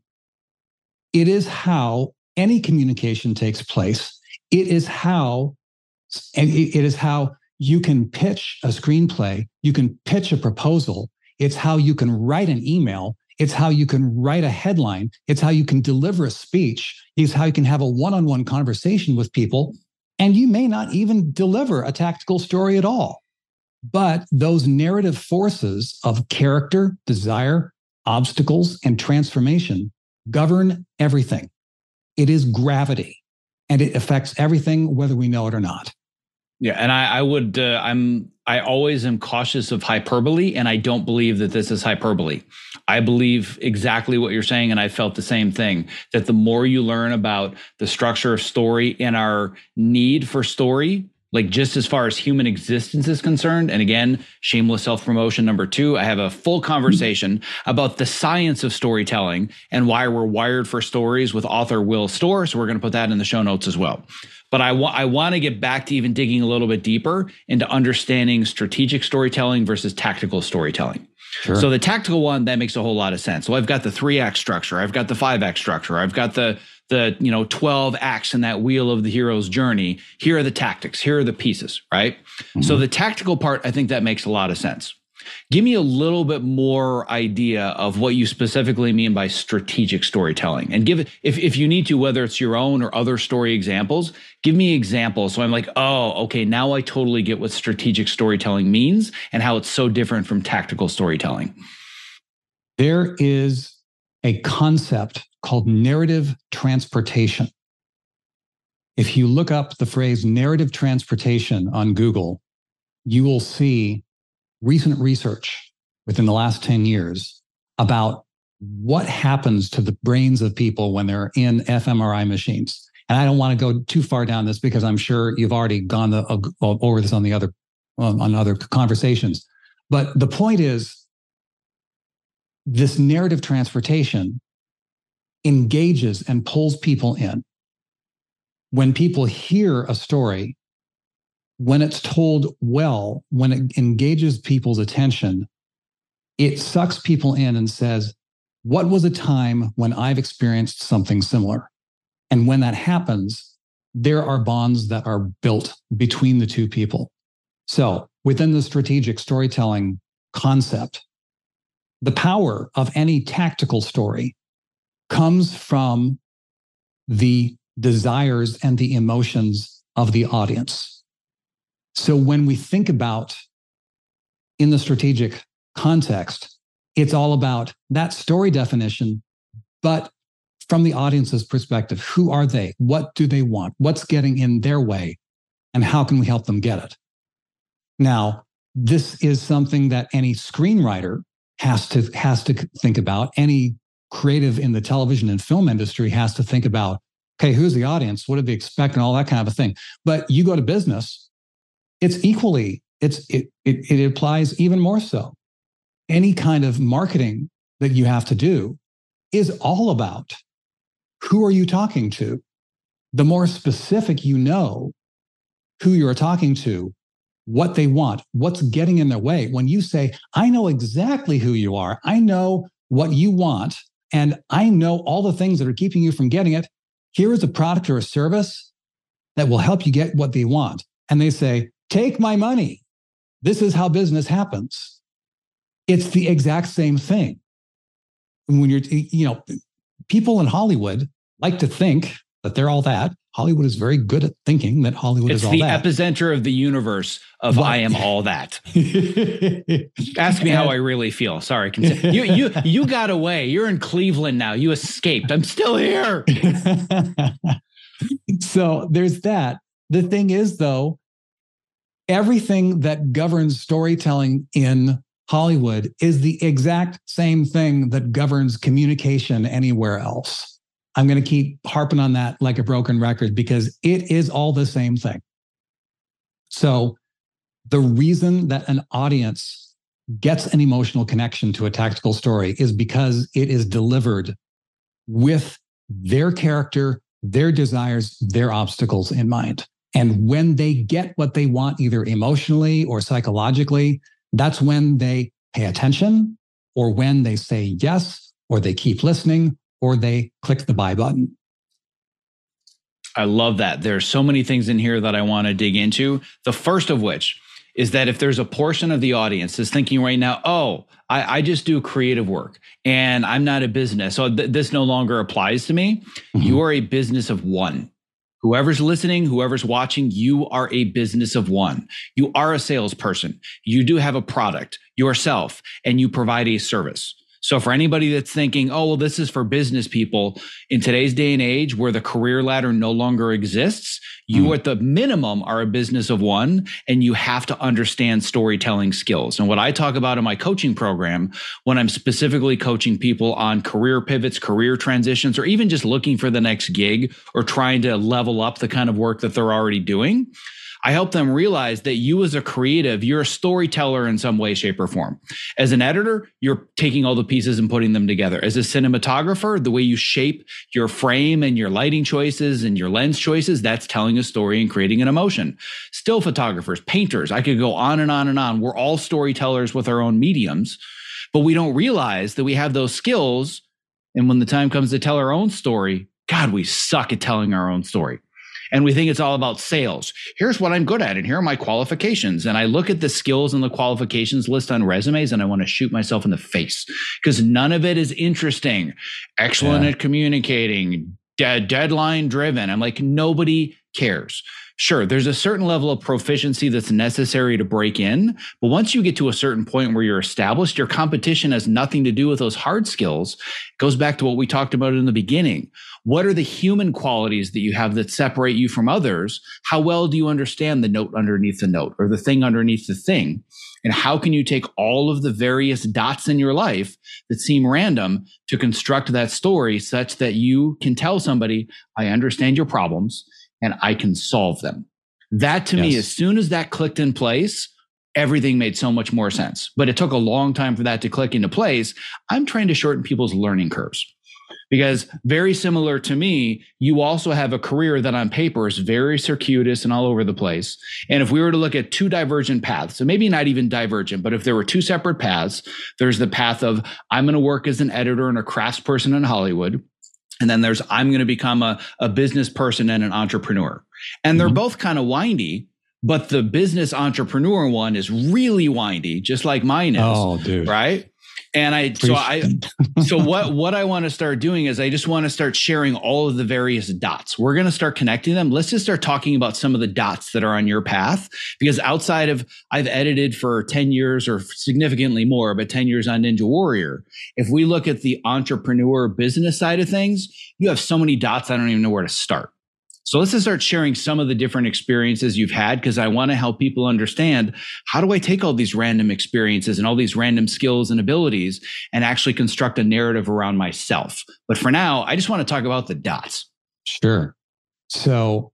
It is how any communication takes place. It is how, and it is how you can pitch a screenplay. You can pitch a proposal. It's how you can write an email. It's how you can write a headline. It's how you can deliver a speech. It's how you can have a one-on-one conversation with people. And you may not even deliver a tactical story at all. But those narrative forces of character, desire, obstacles, and transformation govern everything. It is gravity, and it affects everything, whether we know it or not. Yeah, and I, I would, uh, I'm, I always am cautious of hyperbole, and I don't believe that this is hyperbole. I believe exactly what you're saying, and I felt the same thing, that the more you learn about the structure of story and our need for story, like just as far as human existence is concerned. And again, shameless self-promotion number two, I have a full conversation about the science of storytelling and why we're wired for stories with author Will Storr. So we're going to put that in the show notes as well. But I, wa- I want to get back to even digging a little bit deeper into understanding strategic storytelling versus tactical storytelling. Sure. So the tactical one, that makes a whole lot of sense. So I've got the three act structure. I've got the five act structure. I've got the the, you know, twelve acts in that wheel of the hero's journey. Here are the tactics. Here are the pieces, right? Mm-hmm. So the tactical part, I think that makes a lot of sense. Give me a little bit more idea of what you specifically mean by strategic storytelling, and give it, if, if you need to, whether it's your own or other story examples, give me examples. So I'm like, oh, okay, now I totally get what strategic storytelling means and how it's so different from tactical storytelling. There is a concept called narrative transportation. If you look up the phrase narrative transportation on Google, you will see recent research within the last ten years about what happens to the brains of people when they're in fMRI machines. And I don't want to go too far down this because I'm sure you've already gone the, uh, over this on the other um, on other conversations. But the point is, this narrative transportation engages and pulls people in. When people hear a story, when it's told well, when it engages people's attention, it sucks people in and says, what was a time when I've experienced something similar? And when that happens, there are bonds that are built between the two people. So within the strategic storytelling concept, the power of any tactical story comes from the desires and the emotions of the audience. So when we think about in the strategic context, it's all about that story definition, but from the audience's perspective, who are they? What do they want? What's getting in their way? And how can we help them get it? Now, this is something that any screenwriter has to, has to think about. Any creative in the television and film industry has to think about, okay, who's the audience? What do they expect? And all that kind of a thing. But you go to business, it's equally, it's it, it, it applies even more so. Any kind of marketing that you have to do is all about who are you talking to? The more specific you know who you're talking to, what they want, what's getting in their way. When you say, I know exactly who you are, I know what you want, and I know all the things that are keeping you from getting it. Here is a product or a service that will help you get what they want. And they say, take my money. This is how business happens. It's the exact same thing. When you're, you know, people in Hollywood like to think that they're all that. Hollywood is very good at thinking that Hollywood it's is all the that. It's the epicenter of the universe of but, I am all that. Ask me how I really feel. Sorry. You, you, you got away. You're in Cleveland now. You escaped. I'm still here. So there's that. The thing is, though, everything that governs storytelling in Hollywood is the exact same thing that governs communication anywhere else. I'm going to keep harping on that like a broken record because it is all the same thing. So the reason that an audience gets an emotional connection to a tactical story is because it is delivered with their character, their desires, their obstacles in mind. And when they get what they want, either emotionally or psychologically, that's when they pay attention, or when they say yes, or they keep listening, or they click the buy button. I love that. There's so many things in here that I want to dig into. The first of which is that if there's a portion of the audience that's thinking right now, oh, I, I just do creative work and I'm not a business, so th- this no longer applies to me. Mm-hmm. You are a business of one. Whoever's listening, whoever's watching, you are a business of one. You are a salesperson. You do have a product yourself, and you provide a service. So for anybody that's thinking, oh, well, this is for business people, in today's day and age where the career ladder no longer exists, you mm. at the minimum are a business of one, and you have to understand storytelling skills. And what I talk about in my coaching program, when I'm specifically coaching people on career pivots, career transitions, or even just looking for the next gig or trying to level up the kind of work that they're already doing, I help them realize that you as a creative, you're a storyteller in some way, shape, or form. As an editor, you're taking all the pieces and putting them together. As a cinematographer, the way you shape your frame and your lighting choices and your lens choices, that's telling a story and creating an emotion. Still photographers, painters, I could go on and on and on. We're all storytellers with our own mediums, but we don't realize that we have those skills. And when the time comes to tell our own story, God, we suck at telling our own story. And we think it's all about sales. Here's what I'm good at, and here are my qualifications. And I look at the skills and the qualifications list on resumes, and I want to shoot myself in the face because none of it is interesting. Excellent yeah. at communicating, de- deadline driven. I'm like, nobody cares. Sure, there's a certain level of proficiency that's necessary to break in. But once you get to a certain point where you're established, your competition has nothing to do with those hard skills. It goes back to what we talked about in the beginning. What are the human qualities that you have that separate you from others? How well do you understand the note underneath the note or the thing underneath the thing? And how can you take all of the various dots in your life that seem random to construct that story such that you can tell somebody, I understand your problems and I can solve them? That to yes. me, as soon as that clicked in place, everything made so much more sense. But it took a long time for that to click into place. I'm trying to shorten people's learning curves. Because very similar to me, you also have a career that on paper is very circuitous and all over the place. And if we were to look at two divergent paths, so maybe not even divergent, but if there were two separate paths, there's the path of I'm going to work as an editor and a craftsperson in Hollywood. And then there's I'm going to become a, a business person and an entrepreneur. And they're mm-hmm. both kind of windy, but the business entrepreneur one is really windy, just like mine is. Oh, dude. Right? And I, so I, so what, what I want to start doing is I just want to start sharing all of the various dots. We're going to start connecting them. Let's just start talking about some of the dots that are on your path, because outside of, I've edited for ten years or significantly more, but ten years on Ninja Warrior. If we look at the entrepreneur business side of things, you have so many dots. I don't even know where to start. So let's just start sharing some of the different experiences you've had, because I want to help people understand, how do I take all these random experiences and all these random skills and abilities and actually construct a narrative around myself. But for now, I just want to talk about the dots. Sure. So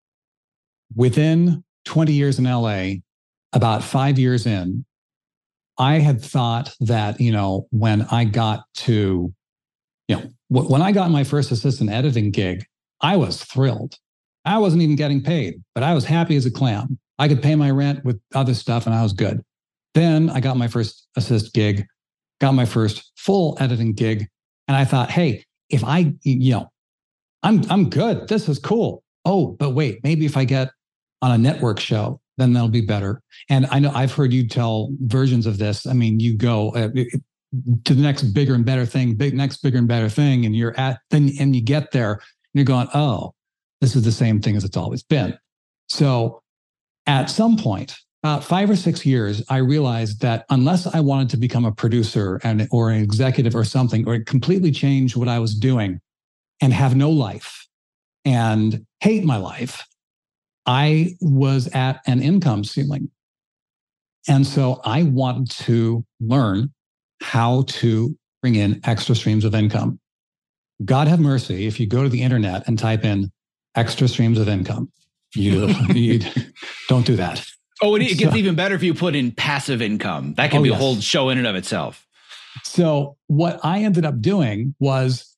within twenty years in L A, about five years in, I had thought that, you know, when I got to, you know, when I got my first assistant editing gig, I was thrilled. I wasn't even getting paid, but I was happy as a clam. I could pay my rent with other stuff and I was good. Then I got my first assist gig, got my first full editing gig. And I thought, hey, if I, you know, I'm, I'm good. This is cool. Oh, but wait, maybe if I get on a network show, then that'll be better. And I know I've heard you tell versions of this. I mean, you go uh, to the next bigger and better thing, big next bigger and better thing. And you're at, then, and you get there and you're going, oh, this is the same thing as it's always been. So at some point, about five or six years, I realized that unless I wanted to become a producer and or an executive or something, or completely change what I was doing and have no life and hate my life, I was at an income ceiling. And so I wanted to learn how to bring in extra streams of income. God have mercy, if you go to the internet and type in extra streams of income, you, you don't do that. Oh, and it gets so, even better if you put in passive income. That can oh, be yes. a whole show in and of itself. So what I ended up doing was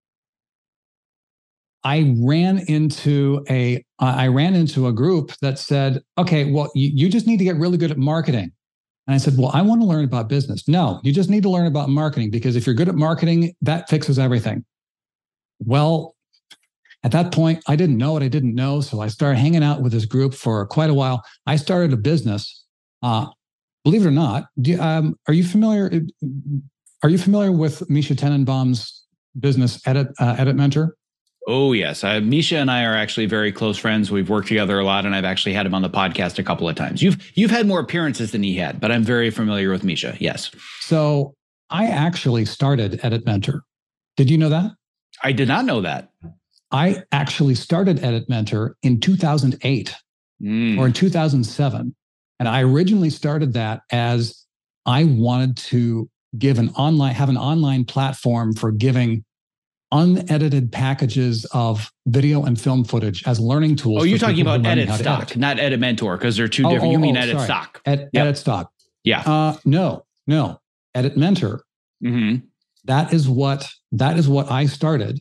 I ran into a I ran into a group that said, okay, well, you, you just need to get really good at marketing. And I said, well, I want to learn about business. No, you just need to learn about marketing, because if you're good at marketing, that fixes everything. Well, at that point, I didn't know what I didn't know. So I started hanging out with this group for quite a while. I started a business. Uh, believe it or not, do you, um, are you familiar? Are you familiar with Misha Tenenbaum's business, Edit uh, Edit Mentor? Oh, yes. Uh, Misha and I are actually very close friends. We've worked together a lot, and I've actually had him on the podcast a couple of times. You've you've had more appearances than he had, but I'm very familiar with Misha. Yes. So I actually started Edit Mentor. Did you know that? I did not know that. I actually started Edit Mentor in two thousand eight mm. or in two thousand seven. And I originally started that as I wanted to give an online, have an online platform for giving unedited packages of video and film footage as learning tools. Oh, you're talking about Edit Stock, edit. Not Edit Mentor, because they're two oh, different. Oh, you mean oh, Edit sorry. Stock. Ed, yep. Edit Stock. Yeah. Uh, no, no. Edit Mentor. Mm-hmm. That is what, that is what I started.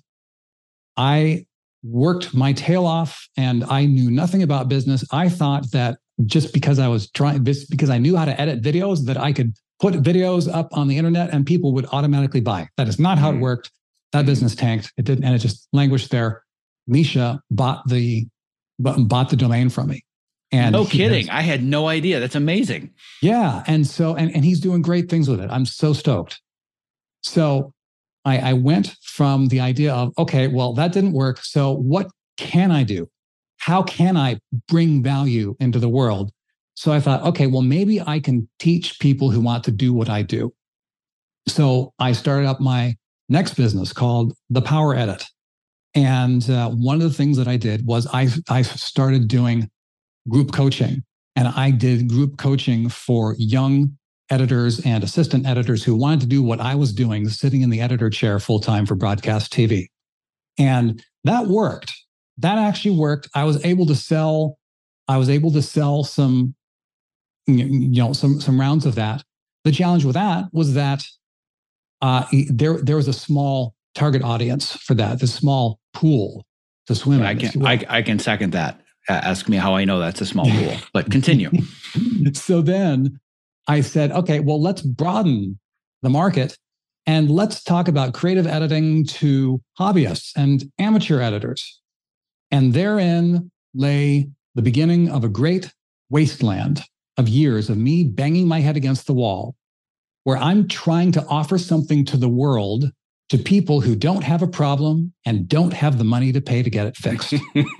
I worked my tail off and I knew nothing about business. I thought that just because I was trying, because I knew how to edit videos, that I could put videos up on the internet and people would automatically buy. That is not how it worked. That business tanked. It didn't, and it just languished there. Misha bought the bought the domain from me. And no kidding. Has, I had no idea. That's amazing. Yeah. And so, and, and he's doing great things with it. I'm so stoked. So I, I went from the idea of, okay, well, that didn't work. So what can I do? How can I bring value into the world? So I thought, okay, well, maybe I can teach people who want to do what I do. So I started up my next business called The Power Edit. And uh, one of the things that I did was I, I started doing group coaching. And I did group coaching for young editors and assistant editors who wanted to do what I was doing, sitting in the editor chair full-time for broadcast T V. And that worked. That actually worked. I was able to sell, I was able to sell some, you know, some, some rounds of that. The challenge with that was that uh, there, there was a small target audience for that, the small pool to swim in. I can, I, I can second that. Ask me how I know that's a small pool, but continue. So then I said, okay, well, let's broaden the market and let's talk about creative editing to hobbyists and amateur editors. And therein lay the beginning of a great wasteland of years of me banging my head against the wall, where I'm trying to offer something to the world to people who don't have a problem and don't have the money to pay to get it fixed.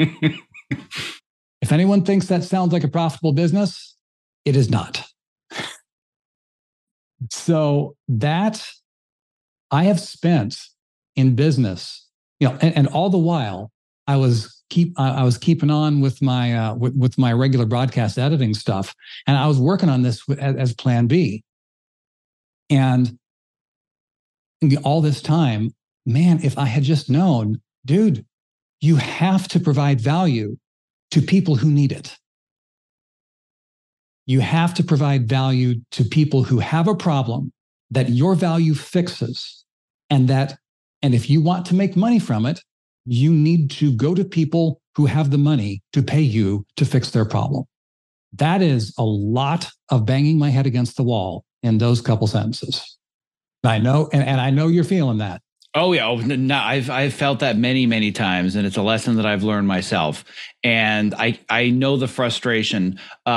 If anyone thinks that sounds like a profitable business, it is not. So that I have spent in business, you know, and, and all the while I was keep uh, I was keeping on with my uh, with, with my regular broadcast editing stuff, and I was working on this as, as Plan B. And all this time, man, if I had just known, dude, you have to provide value to people who need it. You have to provide value to people who have a problem that your value fixes, and that, and if you want to make money from it, you need to go to people who have the money to pay you to fix their problem. That is a lot of banging my head against the wall in those couple sentences. I know, and, and I know you're feeling that. Oh yeah, no, I've I've felt that many many times, and it's a lesson that I've learned myself. And I I know the frustration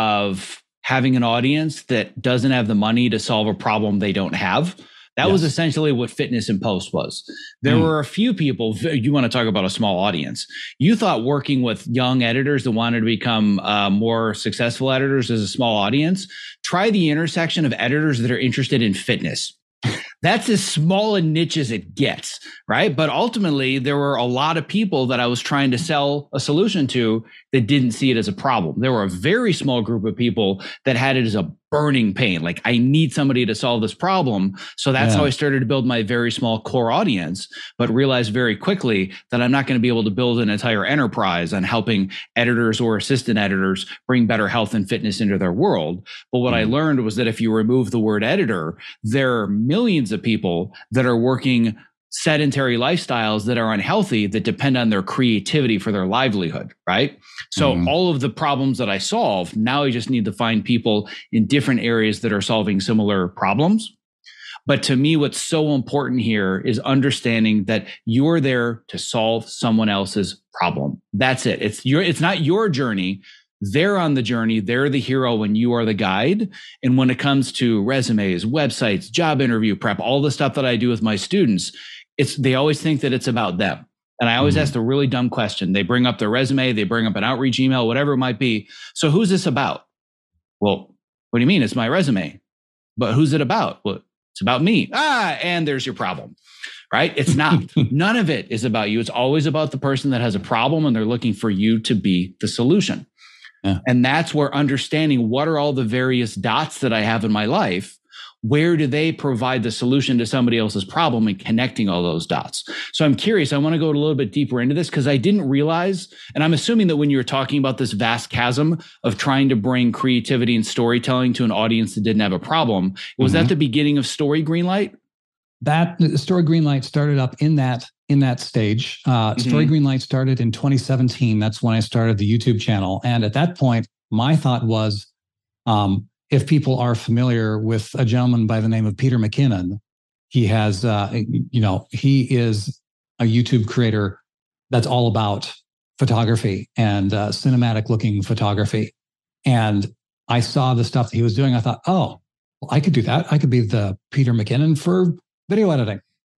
of having an audience that doesn't have the money to solve a problem they don't have. That yes. was essentially what Fitness in Post was. There mm. were a few people. You want to talk about a small audience? You thought working with young editors that wanted to become uh, more successful editors is a small audience. Try the intersection of editors that are interested in fitness. That's as small a niche as it gets, right? But ultimately, there were a lot of people that I was trying to sell a solution to that didn't see it as a problem. There were a very small group of people that had it as a burning pain. Like, I need somebody to solve this problem. So that's yeah. how I started to build my very small core audience, but realized very quickly that I'm not going to be able to build an entire enterprise on helping editors or assistant editors bring better health and fitness into their world. But what mm. I learned was that if you remove the word editor, there are millions of people that are working sedentary lifestyles that are unhealthy, that depend on their creativity for their livelihood, right? So mm-hmm. all of the problems that I solve, now I just need to find people in different areas that are solving similar problems. But to me, what's so important here is understanding that you're there to solve someone else's problem. That's it. It's your, it's not your journey. They're on the journey. They're the hero and you are the guide. And when it comes to resumes, websites, job interview prep, all the stuff that I do with my students, it's, they always think that it's about them. And I always mm-hmm. ask the really dumb question. They bring up their resume, they bring up an outreach email, whatever it might be. So who's this about? Well, what do you mean? It's my resume. But who's it about? Well, it's about me. Ah, and there's your problem, right? It's not. None of it is about you. It's always about the person that has a problem and they're looking for you to be the solution. Yeah. And that's where understanding what are all the various dots that I have in my life, where do they provide the solution to somebody else's problem, and connecting all those dots. So I'm curious, I want to go a little bit deeper into this because I didn't realize, and I'm assuming that when you were talking about this vast chasm of trying to bring creativity and storytelling to an audience that didn't have a problem, was mm-hmm. that the beginning of Story Greenlight? That Story Greenlight started up in that in that stage. Uh, mm-hmm. Story Greenlight started in twenty seventeen. That's when I started the YouTube channel. And at that point, my thought was, um, if people are familiar with a gentleman by the name of Peter McKinnon, he has, uh, you know, he is a YouTube creator that's all about photography and uh, cinematic looking photography. And I saw the stuff that he was doing. I thought, oh, well, I could do that. I could be the Peter McKinnon for video editing.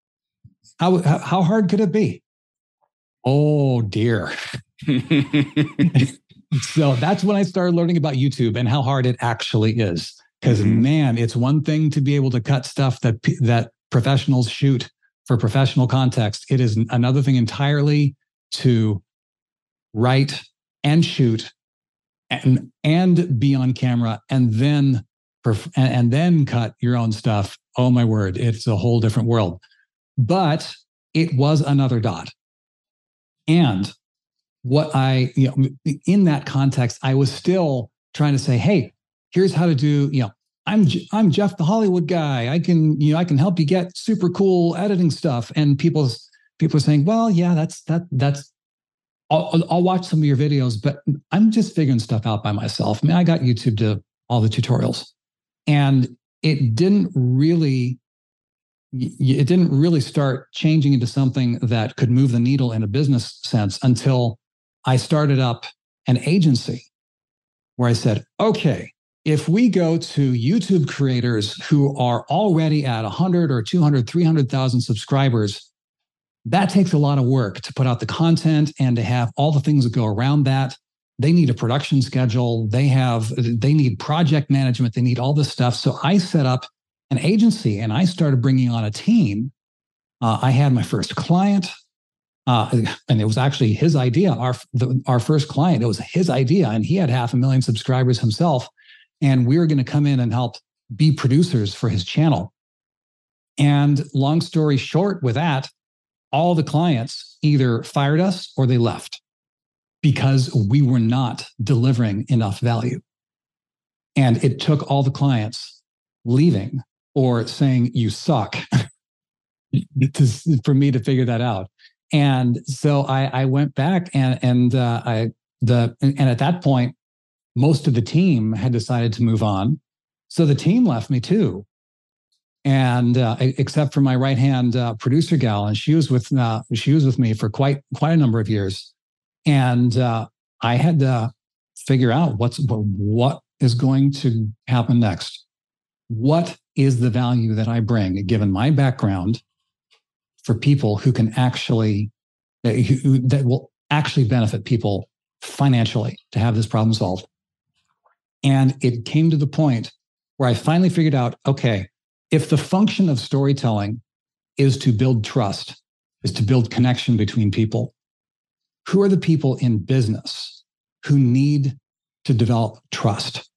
How, how hard could it be? Oh, dear. So that's when I started learning about YouTube and how hard it actually is. Because mm-hmm. man, it's one thing to be able to cut stuff that that professionals shoot for professional context. It is another thing entirely to write and shoot and and be on camera and then perf- and, and then cut your own stuff. Oh my word, it's a whole different world. But it was another dot. And what I, you know, in that context, I was still trying to say, hey, here's how to do, you know, I'm, I'm Jeff the Hollywood guy. I can, you know, I can help you get super cool editing stuff. And people, people are saying, well, yeah, that's, that, that's, I'll, I'll watch some of your videos, but I'm just figuring stuff out by myself. I mean, I got YouTube to all the tutorials, and it didn't really, it didn't really start changing into something that could move the needle in a business sense until I started up an agency where I said, okay, If we go to YouTube creators who are already at one hundred or two hundred, three hundred thousand subscribers, that takes a lot of work to put out the content and to have all the things that go around that. They need a production schedule. They have, they need project management. They need all this stuff. So I set up an agency and I started bringing on a team. Uh, I had my first client, uh, and it was actually his idea. Our, the, our first client, it was his idea, and he had half a million subscribers himself. And we were going to come in and help be producers for his channel. And long story short with that, all the clients either fired us or they left because we were not delivering enough value. And it took all the clients leaving or saying, you suck, to, for me to figure that out. And so I, I went back and, and uh, I, the, and at that point, most of the team had decided to move on. So the team left me too. And uh, except for my right-hand uh, producer gal, and she was with uh, she was with me for quite quite a number of years. And uh, I had to figure out what's what is going to happen next. What is the value that I bring, given my background, for people who can actually who, that will actually benefit people financially to have this problem solved? And it came to the point where I finally figured out, okay, if the function of storytelling is to build trust, is to build connection between people, who are the people in business who need to develop trust?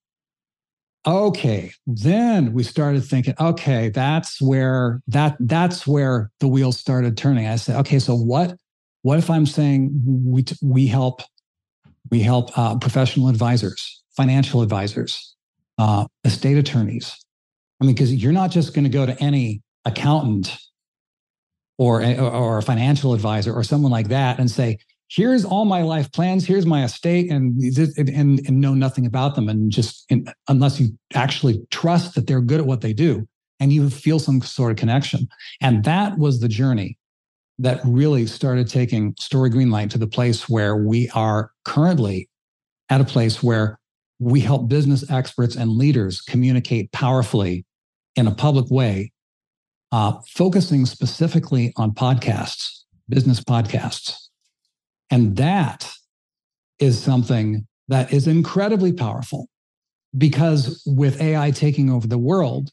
Okay, then we started thinking, okay, that's where that that's where the wheels started turning. I said, okay, so what what if I'm saying we we help we help uh, professional advisors, financial advisors, uh, estate attorneys? I mean, because you're not just going to go to any accountant or, or a financial advisor or someone like that and say, here's all my life plans, here's my estate, and and, and know nothing about them. And just and unless you actually trust that they're good at what they do and you feel some sort of connection. And that was the journey that really started taking Story Greenlight to the place where we are currently at a place where we help business experts and leaders communicate powerfully in a public way, uh, focusing specifically on podcasts, business podcasts. And that is something that is incredibly powerful because with A I taking over the world,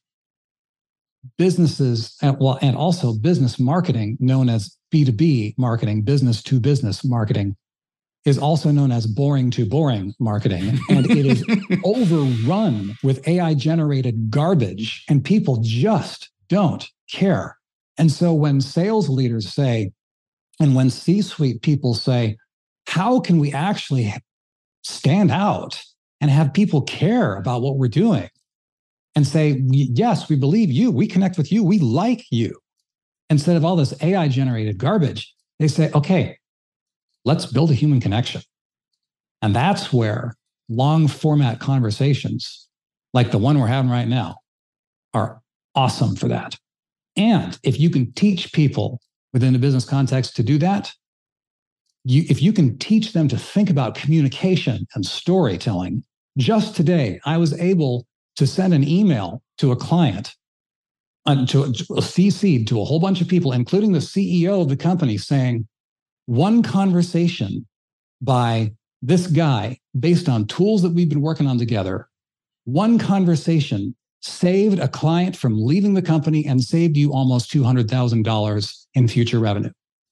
businesses, and, well, and also business marketing, known as B two B marketing, business to business marketing, is also known as boring to boring marketing. And it is overrun with A I-generated garbage, and people just don't care. And so when sales leaders say, and when C-suite people say, how can we actually stand out and have people care about what we're doing? And say, yes, we believe you, we connect with you, we like you. Instead of all this A I-generated garbage, they say, okay, let's build a human connection. And that's where long format conversations like the one we're having right now are awesome for that. And if you can teach people within a business context to do that, you, if you can teach them to think about communication and storytelling, just today, I was able to send an email to a client, uh, to, to a C C to a whole bunch of people, including the C E O of the company, saying, one conversation by this guy based on tools that we've been working on together, one conversation saved a client from leaving the company and saved you almost two hundred thousand dollars in future revenue.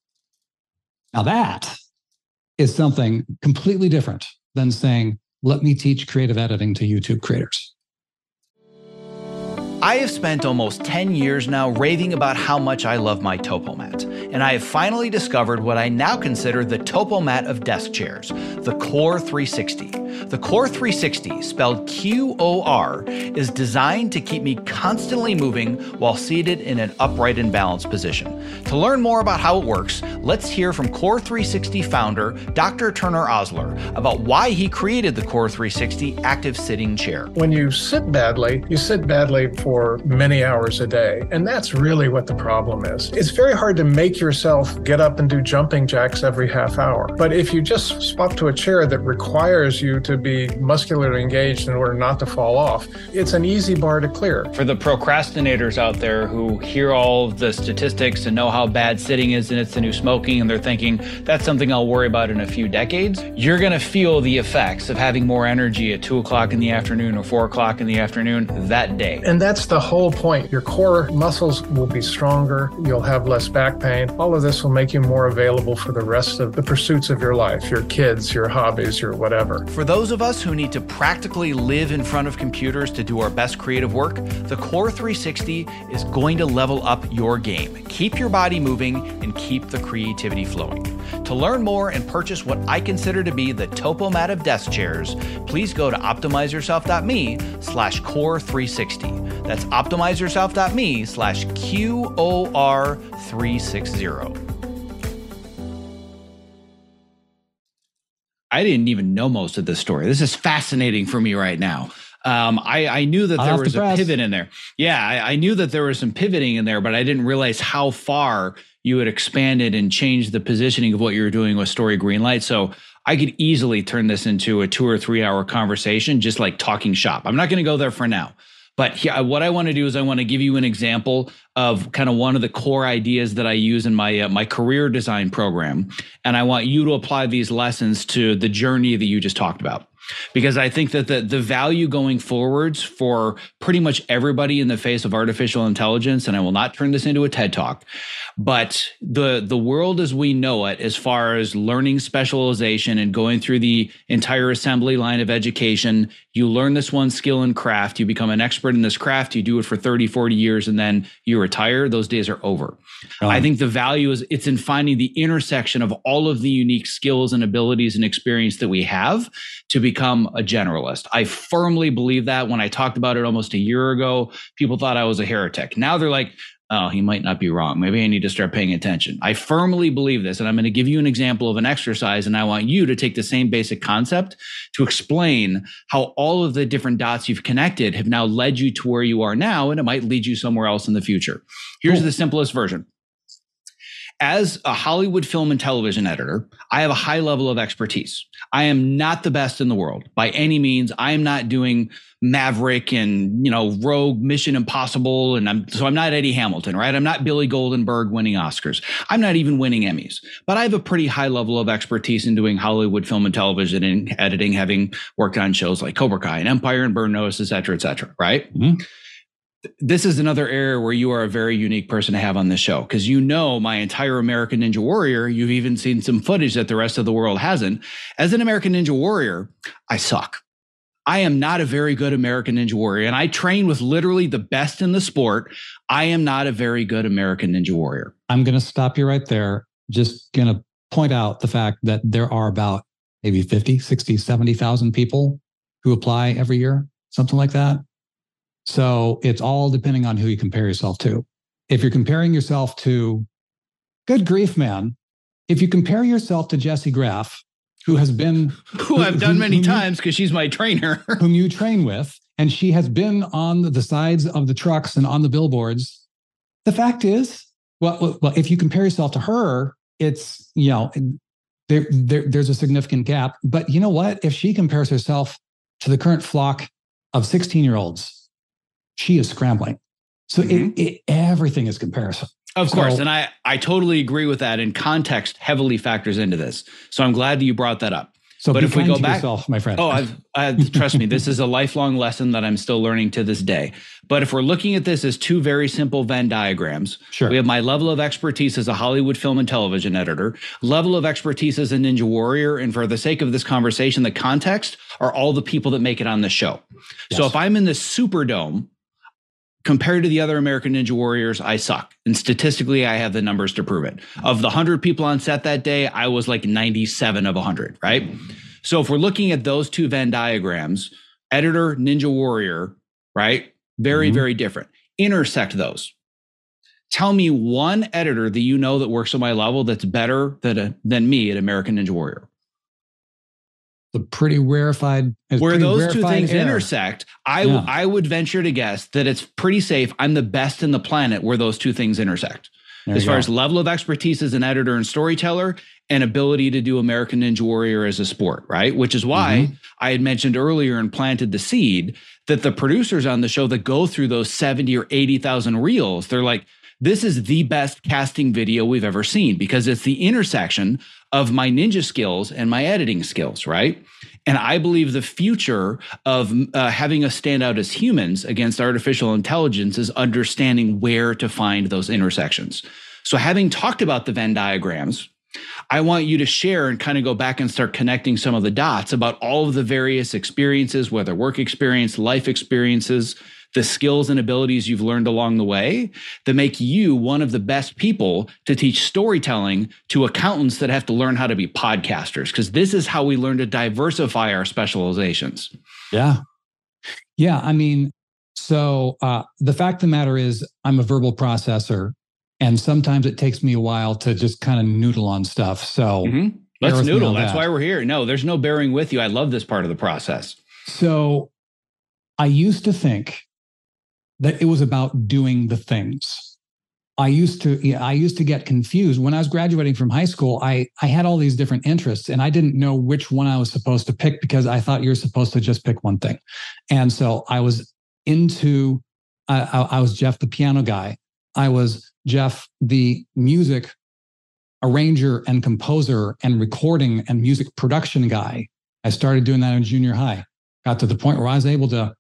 Now that is something completely different than saying, let me teach creative editing to YouTube creators. I have spent almost ten years now raving about how much I love my TopoMat, and I have finally discovered what I now consider the TopoMat of desk chairs, the Core three sixty. The Core three sixty, spelled Q O R, is designed to keep me constantly moving while seated in an upright and balanced position. To learn more about how it works, let's hear from Core three sixty founder, Doctor Turner Osler, about why he created the Core three sixty active sitting chair. When you sit badly, you sit badly for for many hours a day. And that's really what the problem is. It's very hard to make yourself get up and do jumping jacks every half hour. But if you just swap to a chair that requires you to be muscularly engaged in order not to fall off, it's an easy bar to clear. For the procrastinators out there who hear all of the statistics and know how bad sitting is and it's the new smoking, and they're thinking, that's something I'll worry about in a few decades, you're going to feel the effects of having more energy at two o'clock in the afternoon or four o'clock in the afternoon that day. And that's the whole point. Your core muscles will be stronger. You'll have less back pain. All of this will make you more available for the rest of the pursuits of your life, your kids, your hobbies, your whatever. For those of us who need to practically live in front of computers to do our best creative work, the Core three sixty is going to level up your game. Keep your body moving and keep the creativity flowing. To learn more and purchase what I consider to be the Topomat of desk chairs, please go to optimizeyourself.me slash core 360. That's optimizeyourself.me slash Q O R 360. I didn't even know most of this story. This is fascinating for me right now. Um, I, I knew that there was a pivot in there. Yeah, I, I knew that there was some pivoting in there, but I didn't realize how far you had expanded and changed the positioning of what you were doing with Story Greenlight. So I could easily turn this into a two or three hour conversation, just like talking shop. I'm not going to go there for now. But here, what I want to do is I want to give you an example of kind of one of the core ideas that I use in my uh, my career design program. And I want you to apply these lessons to the journey that you just talked about. Because I think that the, the value going forwards for pretty much everybody in the face of artificial intelligence, and I will not turn this into a TED Talk, but the, the world as we know it, as far as learning specialization and going through the entire assembly line of education, you learn this one skill and craft, you become an expert in this craft, you do it for thirty, forty years, and then you retire, those days are over. Um, I think the value is it's in finding the intersection of all of the unique skills and abilities and experience that we have to become a generalist. I firmly believe that. When I talked about it almost a year ago, people thought I was a heretic. Now they're like, oh, he might not be wrong. Maybe I need to start paying attention. I firmly believe this, and I'm going to give you an example of an exercise, and I want you to take the same basic concept to explain how all of the different dots you've connected have now led you to where you are now, and it might lead you somewhere else in the future. Here's cool. The simplest version. As a Hollywood film and television editor, I have a high level of expertise. I am not the best in the world by any means. I am not doing Maverick and, you know, Rogue, Mission Impossible. And I'm, so I'm not Eddie Hamilton, right? I'm not Billy Goldenberg winning Oscars. I'm not even winning Emmys, but I have a pretty high level of expertise in doing Hollywood film and television and editing, having worked on shows like Cobra Kai and Empire and Burn Notice, et cetera, et cetera, right? Mm-hmm. This is another area where you are a very unique person to have on this show, because you know my entire American Ninja Warrior. You've even seen some footage that the rest of the world hasn't. As an American Ninja Warrior, I suck. I am not a very good American Ninja Warrior, and I train with literally the best in the sport. I am not a very good American Ninja Warrior. I'm going to stop you right there. Just going to point out the fact that there are about maybe fifty, sixty, seventy thousand people who apply every year, something like that. So it's all depending on who you compare yourself to. If you're comparing yourself to, good grief, man, if you compare yourself to Jessie Graff, who has been... Who I've done many times because she's my trainer. Whom you train with, and she has been on the sides of the trucks and on the billboards. The fact is, well, well if you compare yourself to her, it's, you know, there, there, there's a significant gap. But you know what? If she compares herself to the current flock of sixteen-year-olds, she is scrambling. So mm-hmm. it, it, everything is comparison. Of so, course. And I, I totally agree with that. And context heavily factors into this. So I'm glad that you brought that up. So but if we go back, yourself, my friend. Oh, I've, I've, trust me, this is a lifelong lesson that I'm still learning to this day. But if we're looking at this as two very simple Venn diagrams, sure. We have my level of expertise as a Hollywood film and television editor, level of expertise as a Ninja Warrior, and for the sake of this conversation, the context are all the people that make it on the show. Yes. So if I'm in the Superdome, compared to the other American Ninja Warriors, I suck. And statistically, I have the numbers to prove it. Of the one hundred people on set that day, I was like ninety-seven of one hundred, right? So if we're looking at those two Venn diagrams, editor, Ninja Warrior, right? Very, mm-hmm. very different. Intersect those. Tell me one editor that you know that works on my level that's better than, a, than me at American Ninja Warrior. the pretty rarefied. Where those two things air. intersect, I, yeah. I would venture to guess that it's pretty safe. I'm the best in the planet where those two things intersect. There as far go. as level of expertise as an editor and storyteller and ability to do American Ninja Warrior as a sport, right? Which is why mm-hmm. I had mentioned earlier and planted the seed that the producers on the show that go through those seventy or eighty thousand reels, they're like, this is the best casting video we've ever seen because it's the intersection of my ninja skills and my editing skills, right? And I believe the future of uh, having us stand out as humans against artificial intelligence is understanding where to find those intersections. So having talked about the Venn diagrams, I want you to share and kind of go back and start connecting some of the dots about all of the various experiences, whether work experience, life experiences, the skills and abilities you've learned along the way that make you one of the best people to teach storytelling to accountants that have to learn how to be podcasters, because this is how we learn to diversify our specializations. Yeah. Yeah. I mean, so uh, the fact of the matter is I'm a verbal processor, and sometimes it takes me a while to just kind of noodle on stuff. So mm-hmm. let's noodle. That's that. why we're here. No, there's no bearing with you. I love this part of the process. So I used to think that it was about doing the things. I used to, I used to get confused when I was graduating from high school. I, I had all these different interests and I didn't know which one I was supposed to pick because I thought you're supposed to just pick one thing. And so I was into, uh, I, I was Jeff, the piano guy. I was Jeff, the music arranger and composer and recording and music production guy. I started doing that in junior high. Got to the point where I was able to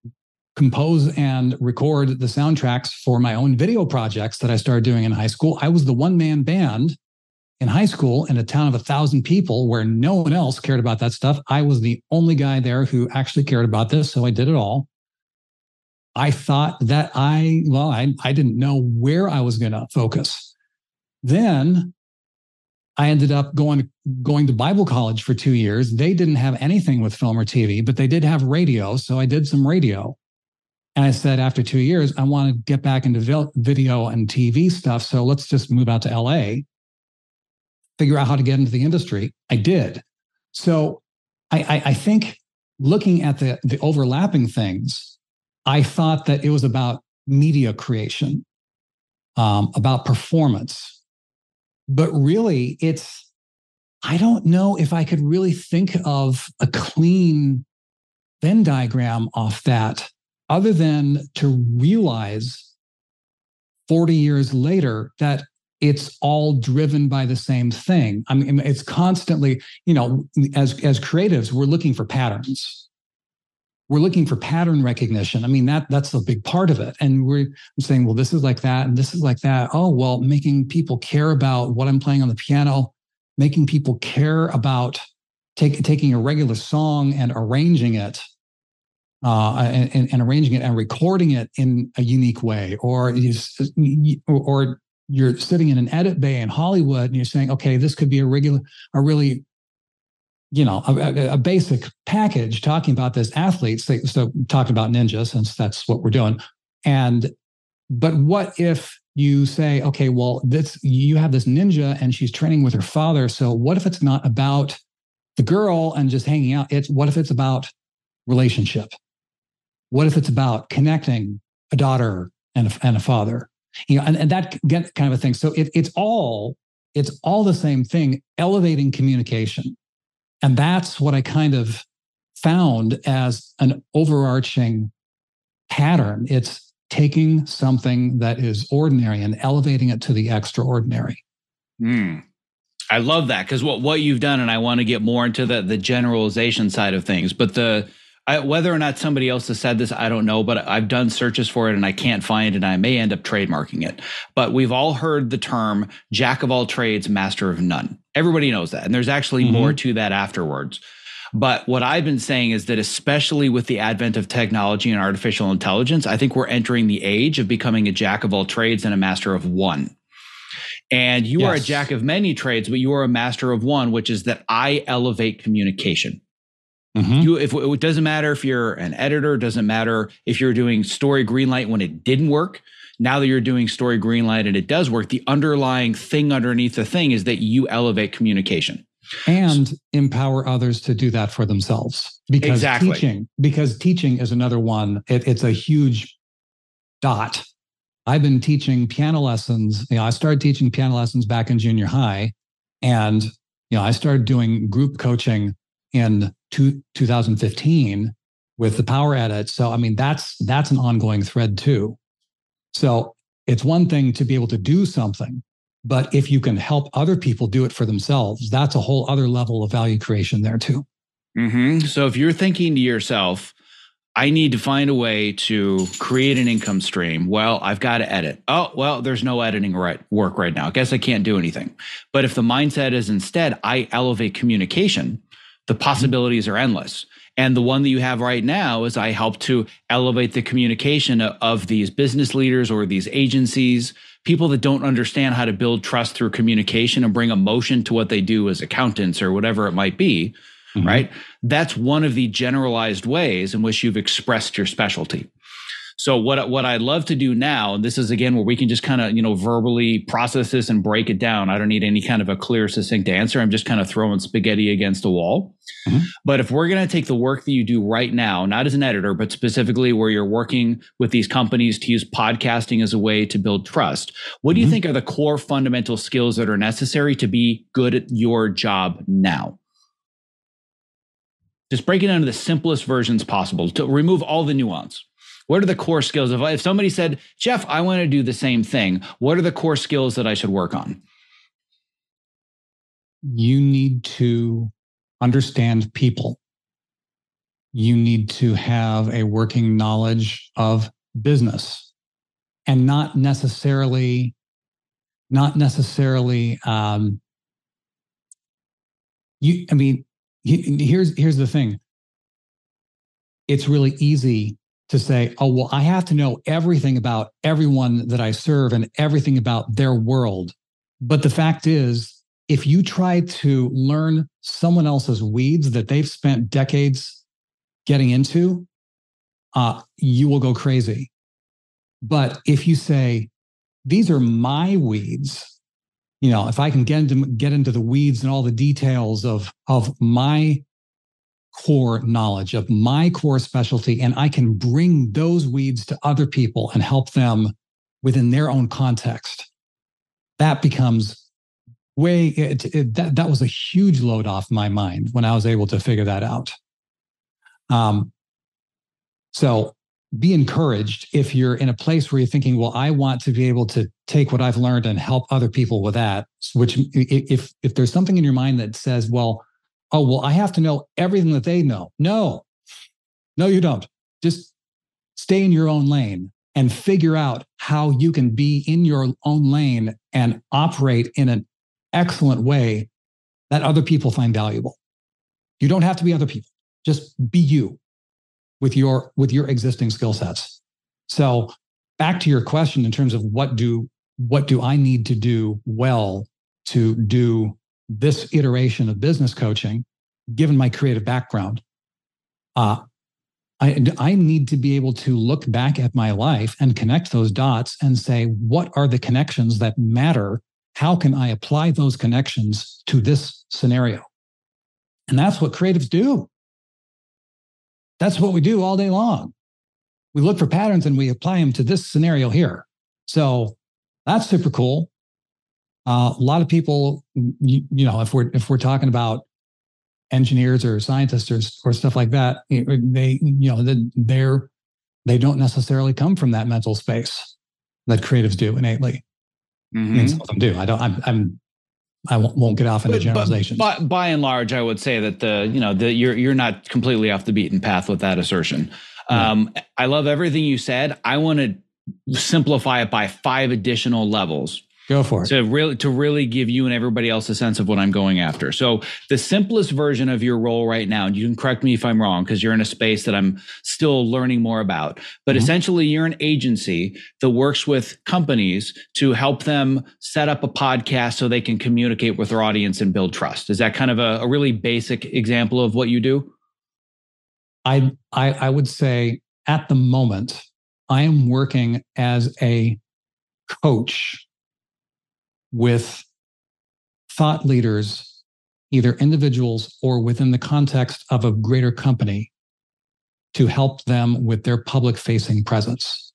compose and record the soundtracks for my own video projects that I started doing in high school. I was the one-man band in high school in a town of a thousand people where no one else cared about that stuff. I was the only guy there who actually cared about this, so I did it all. I thought that I, well, I, I didn't know where I was going to focus. Then I ended up going, going to Bible college for two years. They didn't have anything with film or T V, but they did have radio, so I did some radio. And I said, after two years, I want to get back into video and T V stuff. So let's just move out to L A, figure out how to get into the industry. I did. So I, I, I think looking at the, the overlapping things, I thought that it was about media creation, um, about performance. But really, it's, I don't know if I could really think of a clean Venn diagram off that, other than to realize forty years later that it's all driven by the same thing. I mean, it's constantly, you know, as, as creatives, we're looking for patterns. We're looking for pattern recognition. I mean, that that's a big part of it. And we're saying, well, this is like that, and this is like that. Oh, well, making people care about what I'm playing on the piano, making people care about take, taking a regular song and arranging it. Uh, and, and arranging it and recording it in a unique way, or you, or you're sitting in an edit bay in Hollywood and you're saying, okay, this could be a regular, a really, you know, a, a basic package talking about this athlete. So, so talking about ninja, since that's what we're doing. And, but what if you say, okay, well, this, you have this ninja and she's training with her father. So what if it's not about the girl and just hanging out? It's, what if it's about relationship? What if it's about connecting a daughter and a, and a father, you know, and, and that kind of a thing. So it, it's all, it's all the same thing, elevating communication. And that's what I kind of found as an overarching pattern. It's taking something that is ordinary and elevating it to the extraordinary. Mm. I love that, because what, what you've done, and I want to get more into the, the generalization side of things, but the, I, whether or not somebody else has said this, I don't know, but I've done searches for it and I can't find it, and I may end up trademarking it. But we've all heard the term jack of all trades, master of none. Everybody knows that. And there's actually mm-hmm. more to that afterwards. But what I've been saying is that, especially with the advent of technology and artificial intelligence, I think we're entering the age of becoming a jack of all trades and a master of one. And you yes. are a jack of many trades, but you are a master of one, which is that I elevate communication. Mm-hmm. You, if it doesn't matter if you're an editor, it doesn't matter if you're doing story greenlight when it didn't work. Now that you're doing story greenlight and it does work, the underlying thing underneath the thing is that you elevate communication. and empower others to do that for themselves. Because exactly. teaching, because teaching is another one. It, it's a huge dot. I've been teaching piano lessons. You know, I started teaching piano lessons back in junior high, and you know, I started doing group coaching in two, two thousand fifteen with the Power Edit. So, I mean, that's that's an ongoing thread too. So, it's one thing to be able to do something, but if you can help other people do it for themselves, that's a whole other level of value creation there too. Mm-hmm. So, if you're thinking to yourself, I need to find a way to create an income stream. Well, I've got to edit. Oh, well, there's no editing right work right now. I guess I can't do anything. But if the mindset is instead, I elevate communication, the possibilities are endless. And the one that you have right now is I help to elevate the communication of, of these business leaders or these agencies, people that don't understand how to build trust through communication and bring emotion to what they do as accountants or whatever it might be. Mm-hmm. Right? That's one of the generalized ways in which you've expressed your specialty. So what, what I'd love to do now, and this is again where we can just kind of, you know, verbally process this and break it down. I don't need any kind of a clear, succinct answer. I'm just kind of throwing spaghetti against a wall. Mm-hmm. But if we're going to take the work that you do right now, not as an editor, but specifically where you're working with these companies to use podcasting as a way to build trust, what do you mm-hmm. think are the core fundamental skills that are necessary to be good at your job now? Just break it down to the simplest versions possible to remove all the nuance. What are the core skills? If, I, if somebody said, Jeff, I want to do the same thing, what are the core skills that I should work on? You need to understand people. You need to have a working knowledge of business, and not necessarily, not necessarily, um, you, I mean, Here's here's the thing. It's really easy to say, oh, well, I have to know everything about everyone that I serve and everything about their world. But the fact is, if you try to learn someone else's weeds that they've spent decades getting into, uh, you will go crazy. But if you say, these are my weeds, you know, if I can get into get into the weeds and all the details of, of my core knowledge, of my core specialty, and I can bring those weeds to other people and help them within their own context, that becomes way, it, it, that, that was a huge load off my mind when I was able to figure that out. Um, so be encouraged if you're in a place where you're thinking, well, I want to be able to take what I've learned and help other people with that. Which if, if there's something in your mind that says, well, oh, well, I have to know everything that they know. No, no, you don't. Just stay in your own lane and figure out how you can be in your own lane and operate in an excellent way that other people find valuable. You don't have to be other people. Just be you. with your with your existing skill sets. So back to your question in terms of what do what do I need to do well to do this iteration of business coaching, given my creative background, uh, I, I need to be able to look back at my life and connect those dots and say, what are the connections that matter? How can I apply those connections to this scenario? And that's what creatives do. That's what we do all day long. We look for patterns and we apply them to this scenario here. So that's super cool. Uh, a lot of people, you, you know, if we're if we're talking about engineers or scientists or, or stuff like that, they, you know, they're they don't necessarily come from that mental space that creatives do innately. Mm-hmm. I mean, some of them do. I don't. I'm. I'm I won't get off into generalizations. But, but by and large, I would say that the you know the you're you're not completely off the beaten path with that assertion. Yeah. Um, I love everything you said. I want to simplify it by five additional levels. Go for it. To really to really give you and everybody else a sense of what I'm going after. So the simplest version of your role right now, and you can correct me if I'm wrong, because you're in a space that I'm still learning more about. But mm-hmm. essentially, you're an agency that works with companies to help them set up a podcast so they can communicate with their audience and build trust. Is that kind of a, a really basic example of what you do? I, I I would say at the moment, I am working as a coach with thought leaders either individuals or within the context of a greater company, to help them with their public-facing presence.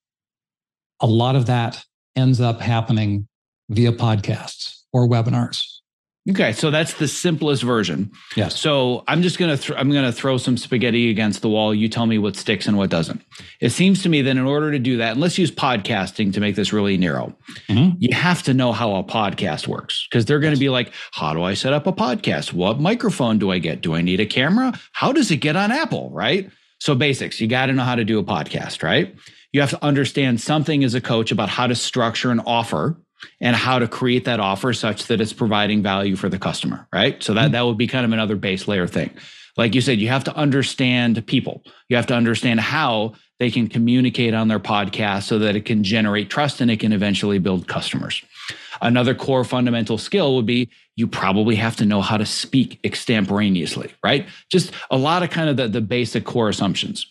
A lot of that ends up happening via podcasts or webinars. Okay, so that's the simplest version. Yes. So I'm just gonna th- I'm gonna throw some spaghetti against the wall. You tell me what sticks and what doesn't. It seems to me that in order to do that, and let's use podcasting to make this really narrow, mm-hmm. you have to know how a podcast works, because they're going to be like, how do I set up a podcast? What microphone do I get? Do I need a camera? How does it get on Apple? Right. So basics. You got to know how to do a podcast. Right. You have to understand something as a coach about how to structure an offer and how to create that offer such that it's providing value for the customer, right? So that, that would be kind of another base layer thing. Like you said, you have to understand people. You have to understand how they can communicate on their podcast so that it can generate trust and it can eventually build customers. Another core fundamental skill would be you probably have to know how to speak extemporaneously, right? Just a lot of kind of the, the basic core assumptions.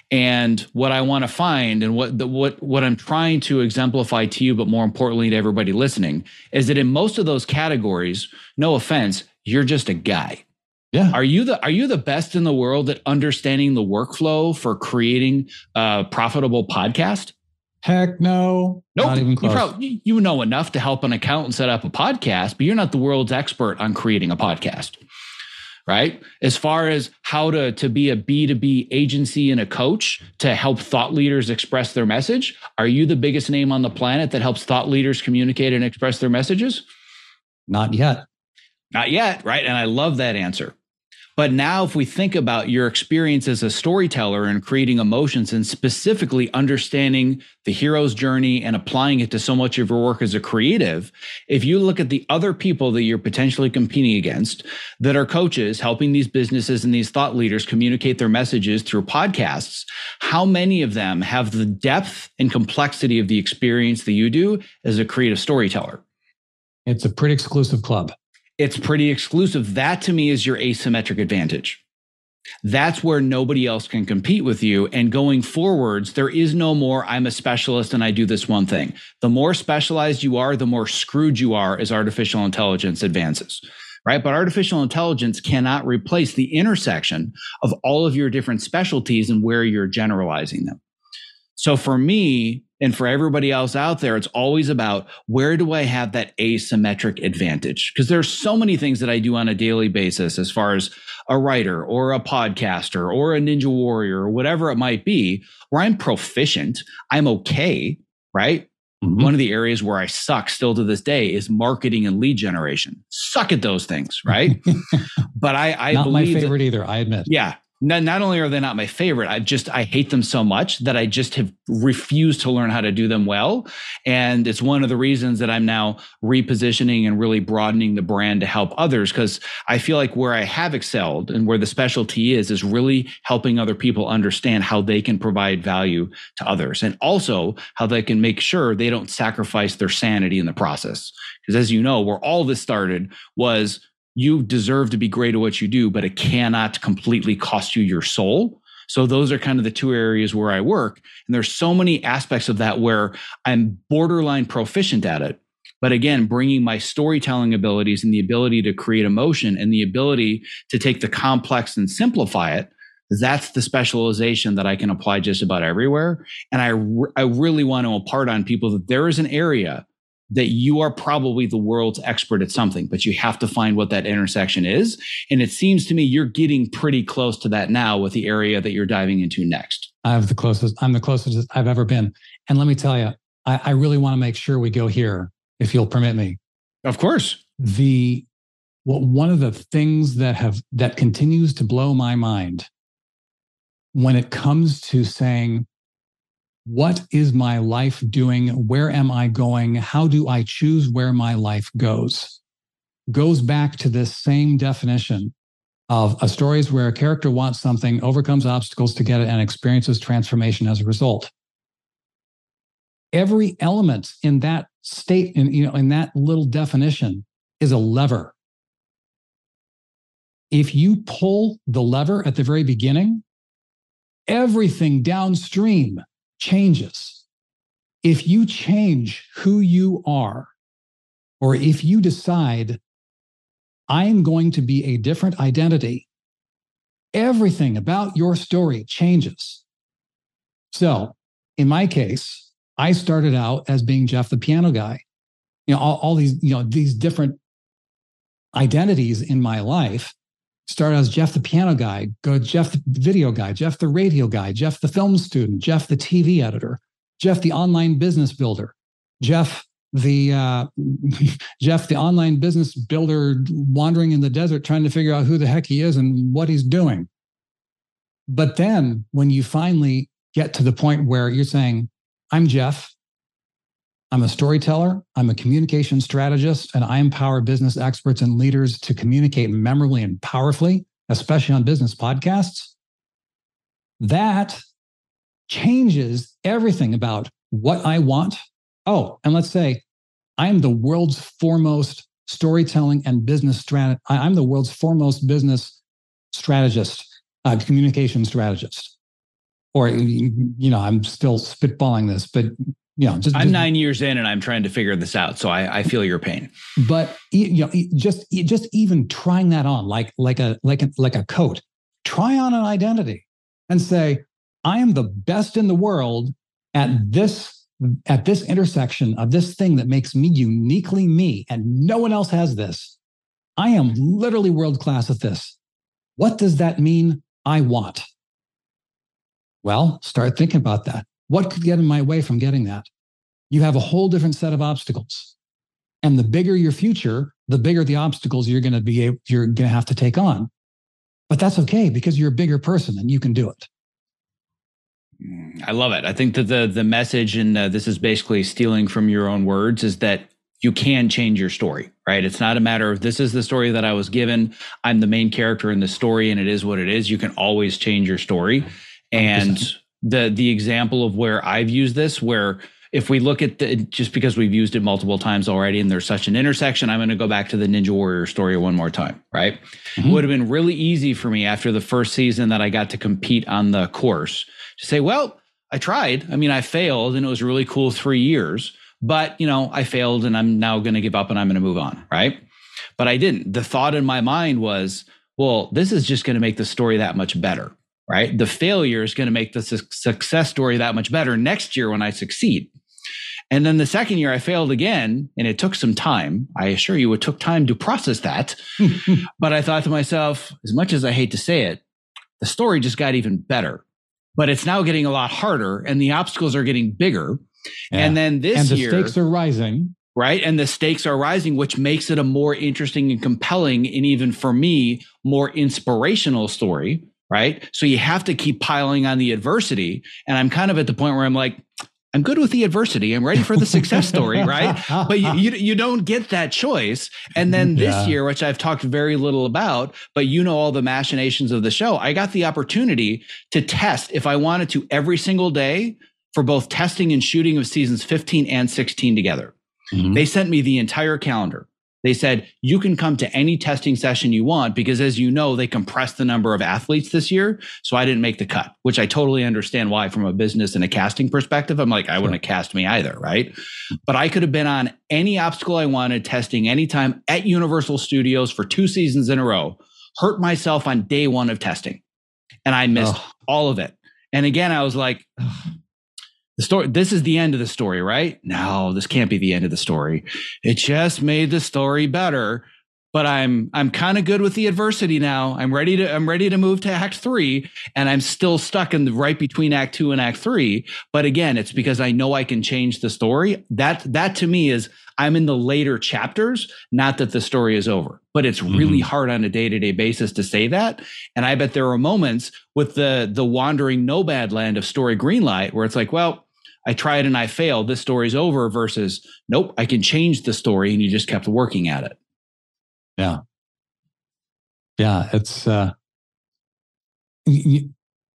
And what I want to find, and what the, what what I'm trying to exemplify to you, but more importantly to everybody listening, is that in most of those categories, no offense, you're just a guy. Yeah. Are you the Are you the best in the world at understanding the workflow for creating a profitable podcast? Heck no. Nope. Not even close. You, probably, you know enough to help an accountant set up a podcast, but you're not the world's expert on creating a podcast. Right? As far as how to, to be a B two B agency and a coach to help thought leaders express their message, are you the biggest name on the planet that helps thought leaders communicate and express their messages? Not yet. Not yet, right? And I love that answer. But now if we think about your experience as a storyteller and creating emotions and specifically understanding the hero's journey and applying it to so much of your work as a creative, if you look at the other people that you're potentially competing against that are coaches helping these businesses and these thought leaders communicate their messages through podcasts, how many of them have the depth and complexity of the experience that you do as a creative storyteller? It's a pretty exclusive club. It's pretty exclusive. That to me is your asymmetric advantage. That's where nobody else can compete with you. And going forwards, there is no more, I'm a specialist and I do this one thing. The more specialized you are, the more screwed you are as artificial intelligence advances, right? But artificial intelligence cannot replace the intersection of all of your different specialties and where you're generalizing them. So for me, and for everybody else out there, it's always about where do I have that asymmetric advantage? Because there's so many things that I do on a daily basis as far as a writer or a podcaster or a ninja warrior or whatever it might be, where I'm proficient, I'm okay, right? Mm-hmm. One of the areas where I suck still to this day is marketing and lead generation. Suck at those things, right? But I, I Not believe my favorite that, either, I admit. Yeah. Not, not only are they not my favorite, I just, I hate them so much that I just have refused to learn how to do them well. And it's one of the reasons that I'm now repositioning and really broadening the brand to help others, because I feel like where I have excelled and where the specialty is, is really helping other people understand how they can provide value to others, and also how they can make sure they don't sacrifice their sanity in the process. Because as you know, where all this started was, you deserve to be great at what you do, but it cannot completely cost you your soul. So those are kind of the two areas where I work. And there's so many aspects of that where I'm borderline proficient at it. But again, bringing my storytelling abilities and the ability to create emotion and the ability to take the complex and simplify it, that's the specialization that I can apply just about everywhere. And I, re- I really want to impart on people that there is an area that you are probably the world's expert at something, but you have to find what that intersection is. And it seems to me you're getting pretty close to that now with the area that you're diving into next. I have the closest, I'm the closest I've ever been. And let me tell you, I, I really want to make sure we go here, if you'll permit me. Of course. The, well, one of the things that have, that continues to blow my mind when it comes to saying, what is my life doing? Where am I going? How do I choose where my life goes? Goes back to this same definition of a story is where a character wants something, overcomes obstacles to get it, and experiences transformation as a result. Every element in that state, in, you know, in that little definition is a lever. If you pull the lever at the very beginning, everything downstream changes. If you change who you are, or if you decide I'm going to be a different identity, everything about your story changes. So in my case, I started out as being Jeff the piano guy. You know, all, all these, you know, these different identities in my life started as Jeff the piano guy, go Jeff the video guy, Jeff the radio guy, Jeff the film student, Jeff the T V editor, Jeff the online business builder, Jeff the uh, Jeff the online business builder wandering in the desert trying to figure out who the heck he is and what he's doing. But then when you finally get to the point where you're saying, I'm Jeff, I'm a storyteller, I'm a communication strategist, and I empower business experts and leaders to communicate memorably and powerfully, especially on business podcasts. That changes everything about what I want. Oh, and let's say I'm the world's foremost storytelling and business strat. I'm the world's foremost business strategist, uh, communication strategist. Or, you know, I'm still spitballing this, but you know, just, I'm just, nine years in and I'm trying to figure this out. So I, I feel your pain. But you know, just just even trying that on, like like a like a like a coat, try on an identity and say, I am the best in the world at this at this intersection of this thing that makes me uniquely me, and no one else has this. I am literally world class at this. What does that mean? I want. Well, start thinking about that. What could get in my way from getting that? You have a whole different set of obstacles. And the bigger your future, the bigger the obstacles you're going to be able, you're going to have to take on. But that's okay because you're a bigger person and you can do it. I love it. I think that the the message, and uh, this is basically stealing from your own words, is that you can change your story, right? It's not a matter of this is the story that I was given. I'm the main character in the story and it is what it is. You can always change your story. And one hundred percent. the the example of where I've used this, where if we look at the, just because we've used it multiple times already and there's such an intersection, I'm going to go back to the Ninja Warrior story one more time, right? Mm-hmm. It would have been really easy for me after the first season that I got to compete on the course to say, well, I tried. I mean, I failed and it was a really cool three years, but you know, I failed and I'm now going to give up and I'm going to move on, right? But I didn't. The thought in my mind was, well, this is just going to make the story that much better. Right? The failure is going to make the su- success story that much better next year when I succeed. And then the second year I failed again, and it took some time. I assure you it took time to process that. But I thought to myself, as much as I hate to say it, the story just got even better. But it's now getting a lot harder and the obstacles are getting bigger. Yeah. And then this and the year... stakes are rising. Right. And the stakes are rising, which makes it a more interesting and compelling, and even for me, more inspirational story. Right. So you have to keep piling on the adversity. And I'm kind of at the point where I'm like, I'm good with the adversity. I'm ready for the success story. Right. But you, you, you don't get that choice. And then this yeah. year, which I've talked very little about, but you know, all the machinations of the show, I got the opportunity to test if I wanted to every single day for both testing and shooting of seasons fifteen and sixteen together. Mm-hmm. They sent me the entire calendar. They said, you can come to any testing session you want because, as you know, they compressed the number of athletes this year. So I didn't make the cut, which I totally understand why from a business and a casting perspective. I'm like, I sure. wouldn't have cast me either, right? But I could have been on any obstacle I wanted, testing anytime at Universal Studios for two seasons in a row, hurt myself on day one of testing. And I missed oh. all of it. And again, I was like, ugh. The story, this is the end of the story, right? No, this can't be the end of the story. It just made the story better, but I'm I'm kind of good with the adversity now. I'm ready to I'm ready to move to act three, and I'm still stuck in the right between act two and act three. But again, it's because I know I can change the story. That that to me is I'm in the later chapters, not that the story is over. But it's really mm-hmm. hard on a day-to-day basis to say that. And I bet there are moments with the the wandering nomad land of Story Greenlight where it's like, well, I tried and I failed. This story's over versus, nope, I can change the story, and you just kept working at it. Yeah. Yeah. It's, uh, you,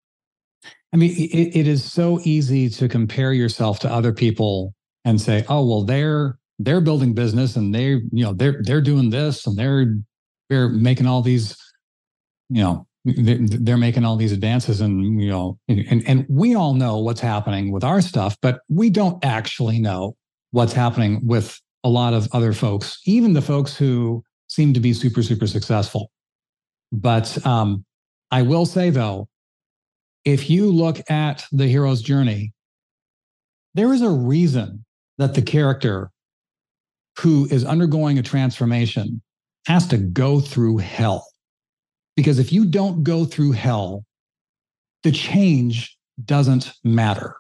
I mean, it, it is so easy to compare yourself to other people and say, oh, well, they're, they're building business and they, you know, they're, they're doing this and they're, they're making all these, you know, they're making all these advances, and you know, and, and we all know what's happening with our stuff, but we don't actually know what's happening with a lot of other folks, even the folks who seem to be super, super successful. But um, I will say, though, if you look at the hero's journey, there is a reason that the character who is undergoing a transformation has to go through hell. Because if you don't go through hell, the change doesn't matter.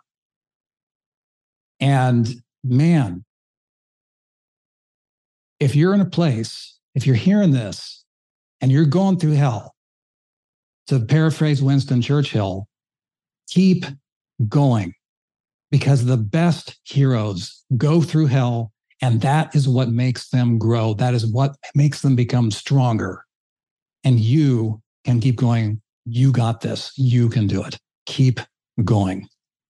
And man, if you're in a place, if you're hearing this and you're going through hell, to paraphrase Winston Churchill, keep going, because the best heroes go through hell, and that is what makes them grow. That is what makes them become stronger. And you can keep going. You got this. You can do it. Keep going.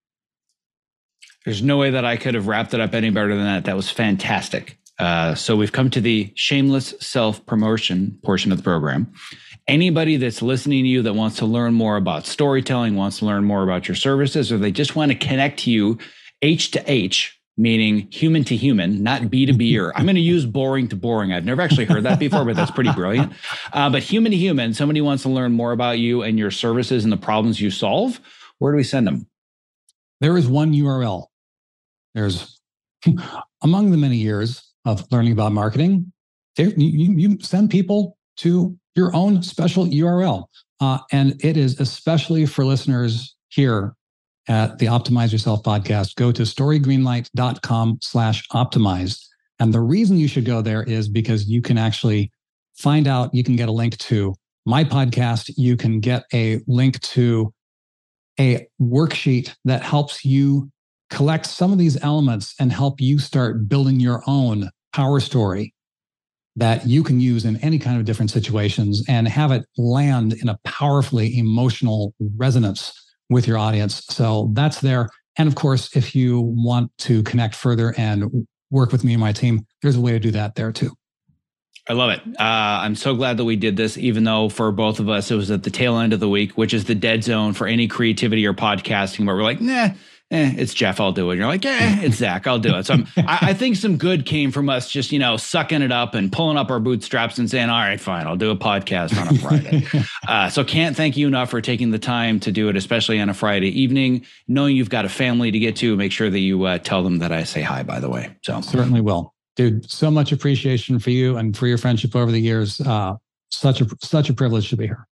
There's no way that I could have wrapped it up any better than that. That was fantastic. Uh, so we've come to the shameless self-promotion portion of the program. Anybody that's listening to you that wants to learn more about storytelling, wants to learn more about your services, or they just want to connect to you H to H, meaning human to human, not B to B, or I'm going to use boring to boring. I've never actually heard that before, but that's pretty brilliant. Uh, but human to human, somebody wants to learn more about you and your services and the problems you solve. Where do we send them? There is one U R L. There's, among the many years of learning about marketing, there, you, you send people to your own special U R L. Uh, and it is especially for listeners here at the Optimize Yourself podcast. Go to storygreenlight.com slash optimize. And the reason you should go there is because you can actually find out, you can get a link to my podcast. You can get a link to a worksheet that helps you collect some of these elements and help you start building your own power story that you can use in any kind of different situations and have it land in a powerfully emotional resonance with your audience. So that's there. And of course, if you want to connect further and work with me and my team, there's a way to do that there too. I love it. Uh, I'm so glad that we did this, even though for both of us, it was at the tail end of the week, which is the dead zone for any creativity or podcasting, where we're like, nah, eh, it's Jeff, I'll do it. And you're like, eh, it's Zach, I'll do it. So I'm, I, I think some good came from us just, you know, sucking it up and pulling up our bootstraps and saying, all right, fine, I'll do a podcast on a Friday. uh, so can't thank you enough for taking the time to do it, especially on a Friday evening, knowing you've got a family to get to. Make sure that you uh, tell them that I say hi, by the way. So certainly will. Dude, so much appreciation for you and for your friendship over the years. Uh, such a such a privilege to be here.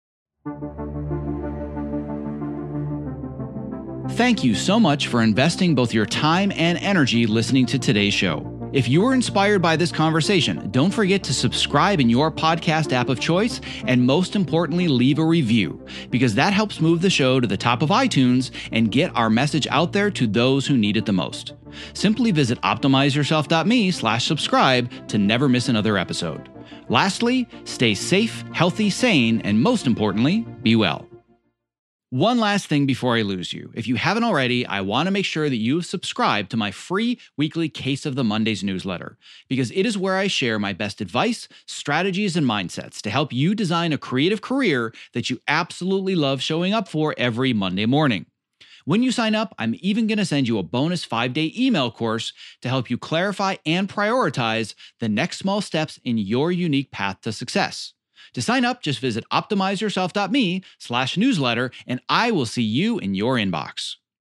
Thank you so much for investing both your time and energy listening to today's show. If you were inspired by this conversation, don't forget to subscribe in your podcast app of choice, and most importantly, leave a review, because that helps move the show to the top of iTunes and get our message out there to those who need it the most. Simply visit optimizeyourself.me slash subscribe to never miss another episode. Lastly, stay safe, healthy, sane, and most importantly, be well. One last thing before I lose you. If you haven't already, I want to make sure that you've subscribed to my free weekly Case of the Mondays newsletter, because it is where I share my best advice, strategies, and mindsets to help you design a creative career that you absolutely love showing up for every Monday morning. When you sign up, I'm even going to send you a bonus five-day email course to help you clarify and prioritize the next small steps in your unique path to success. To sign up, just visit optimizeyourself.me slash newsletter, and I will see you in your inbox.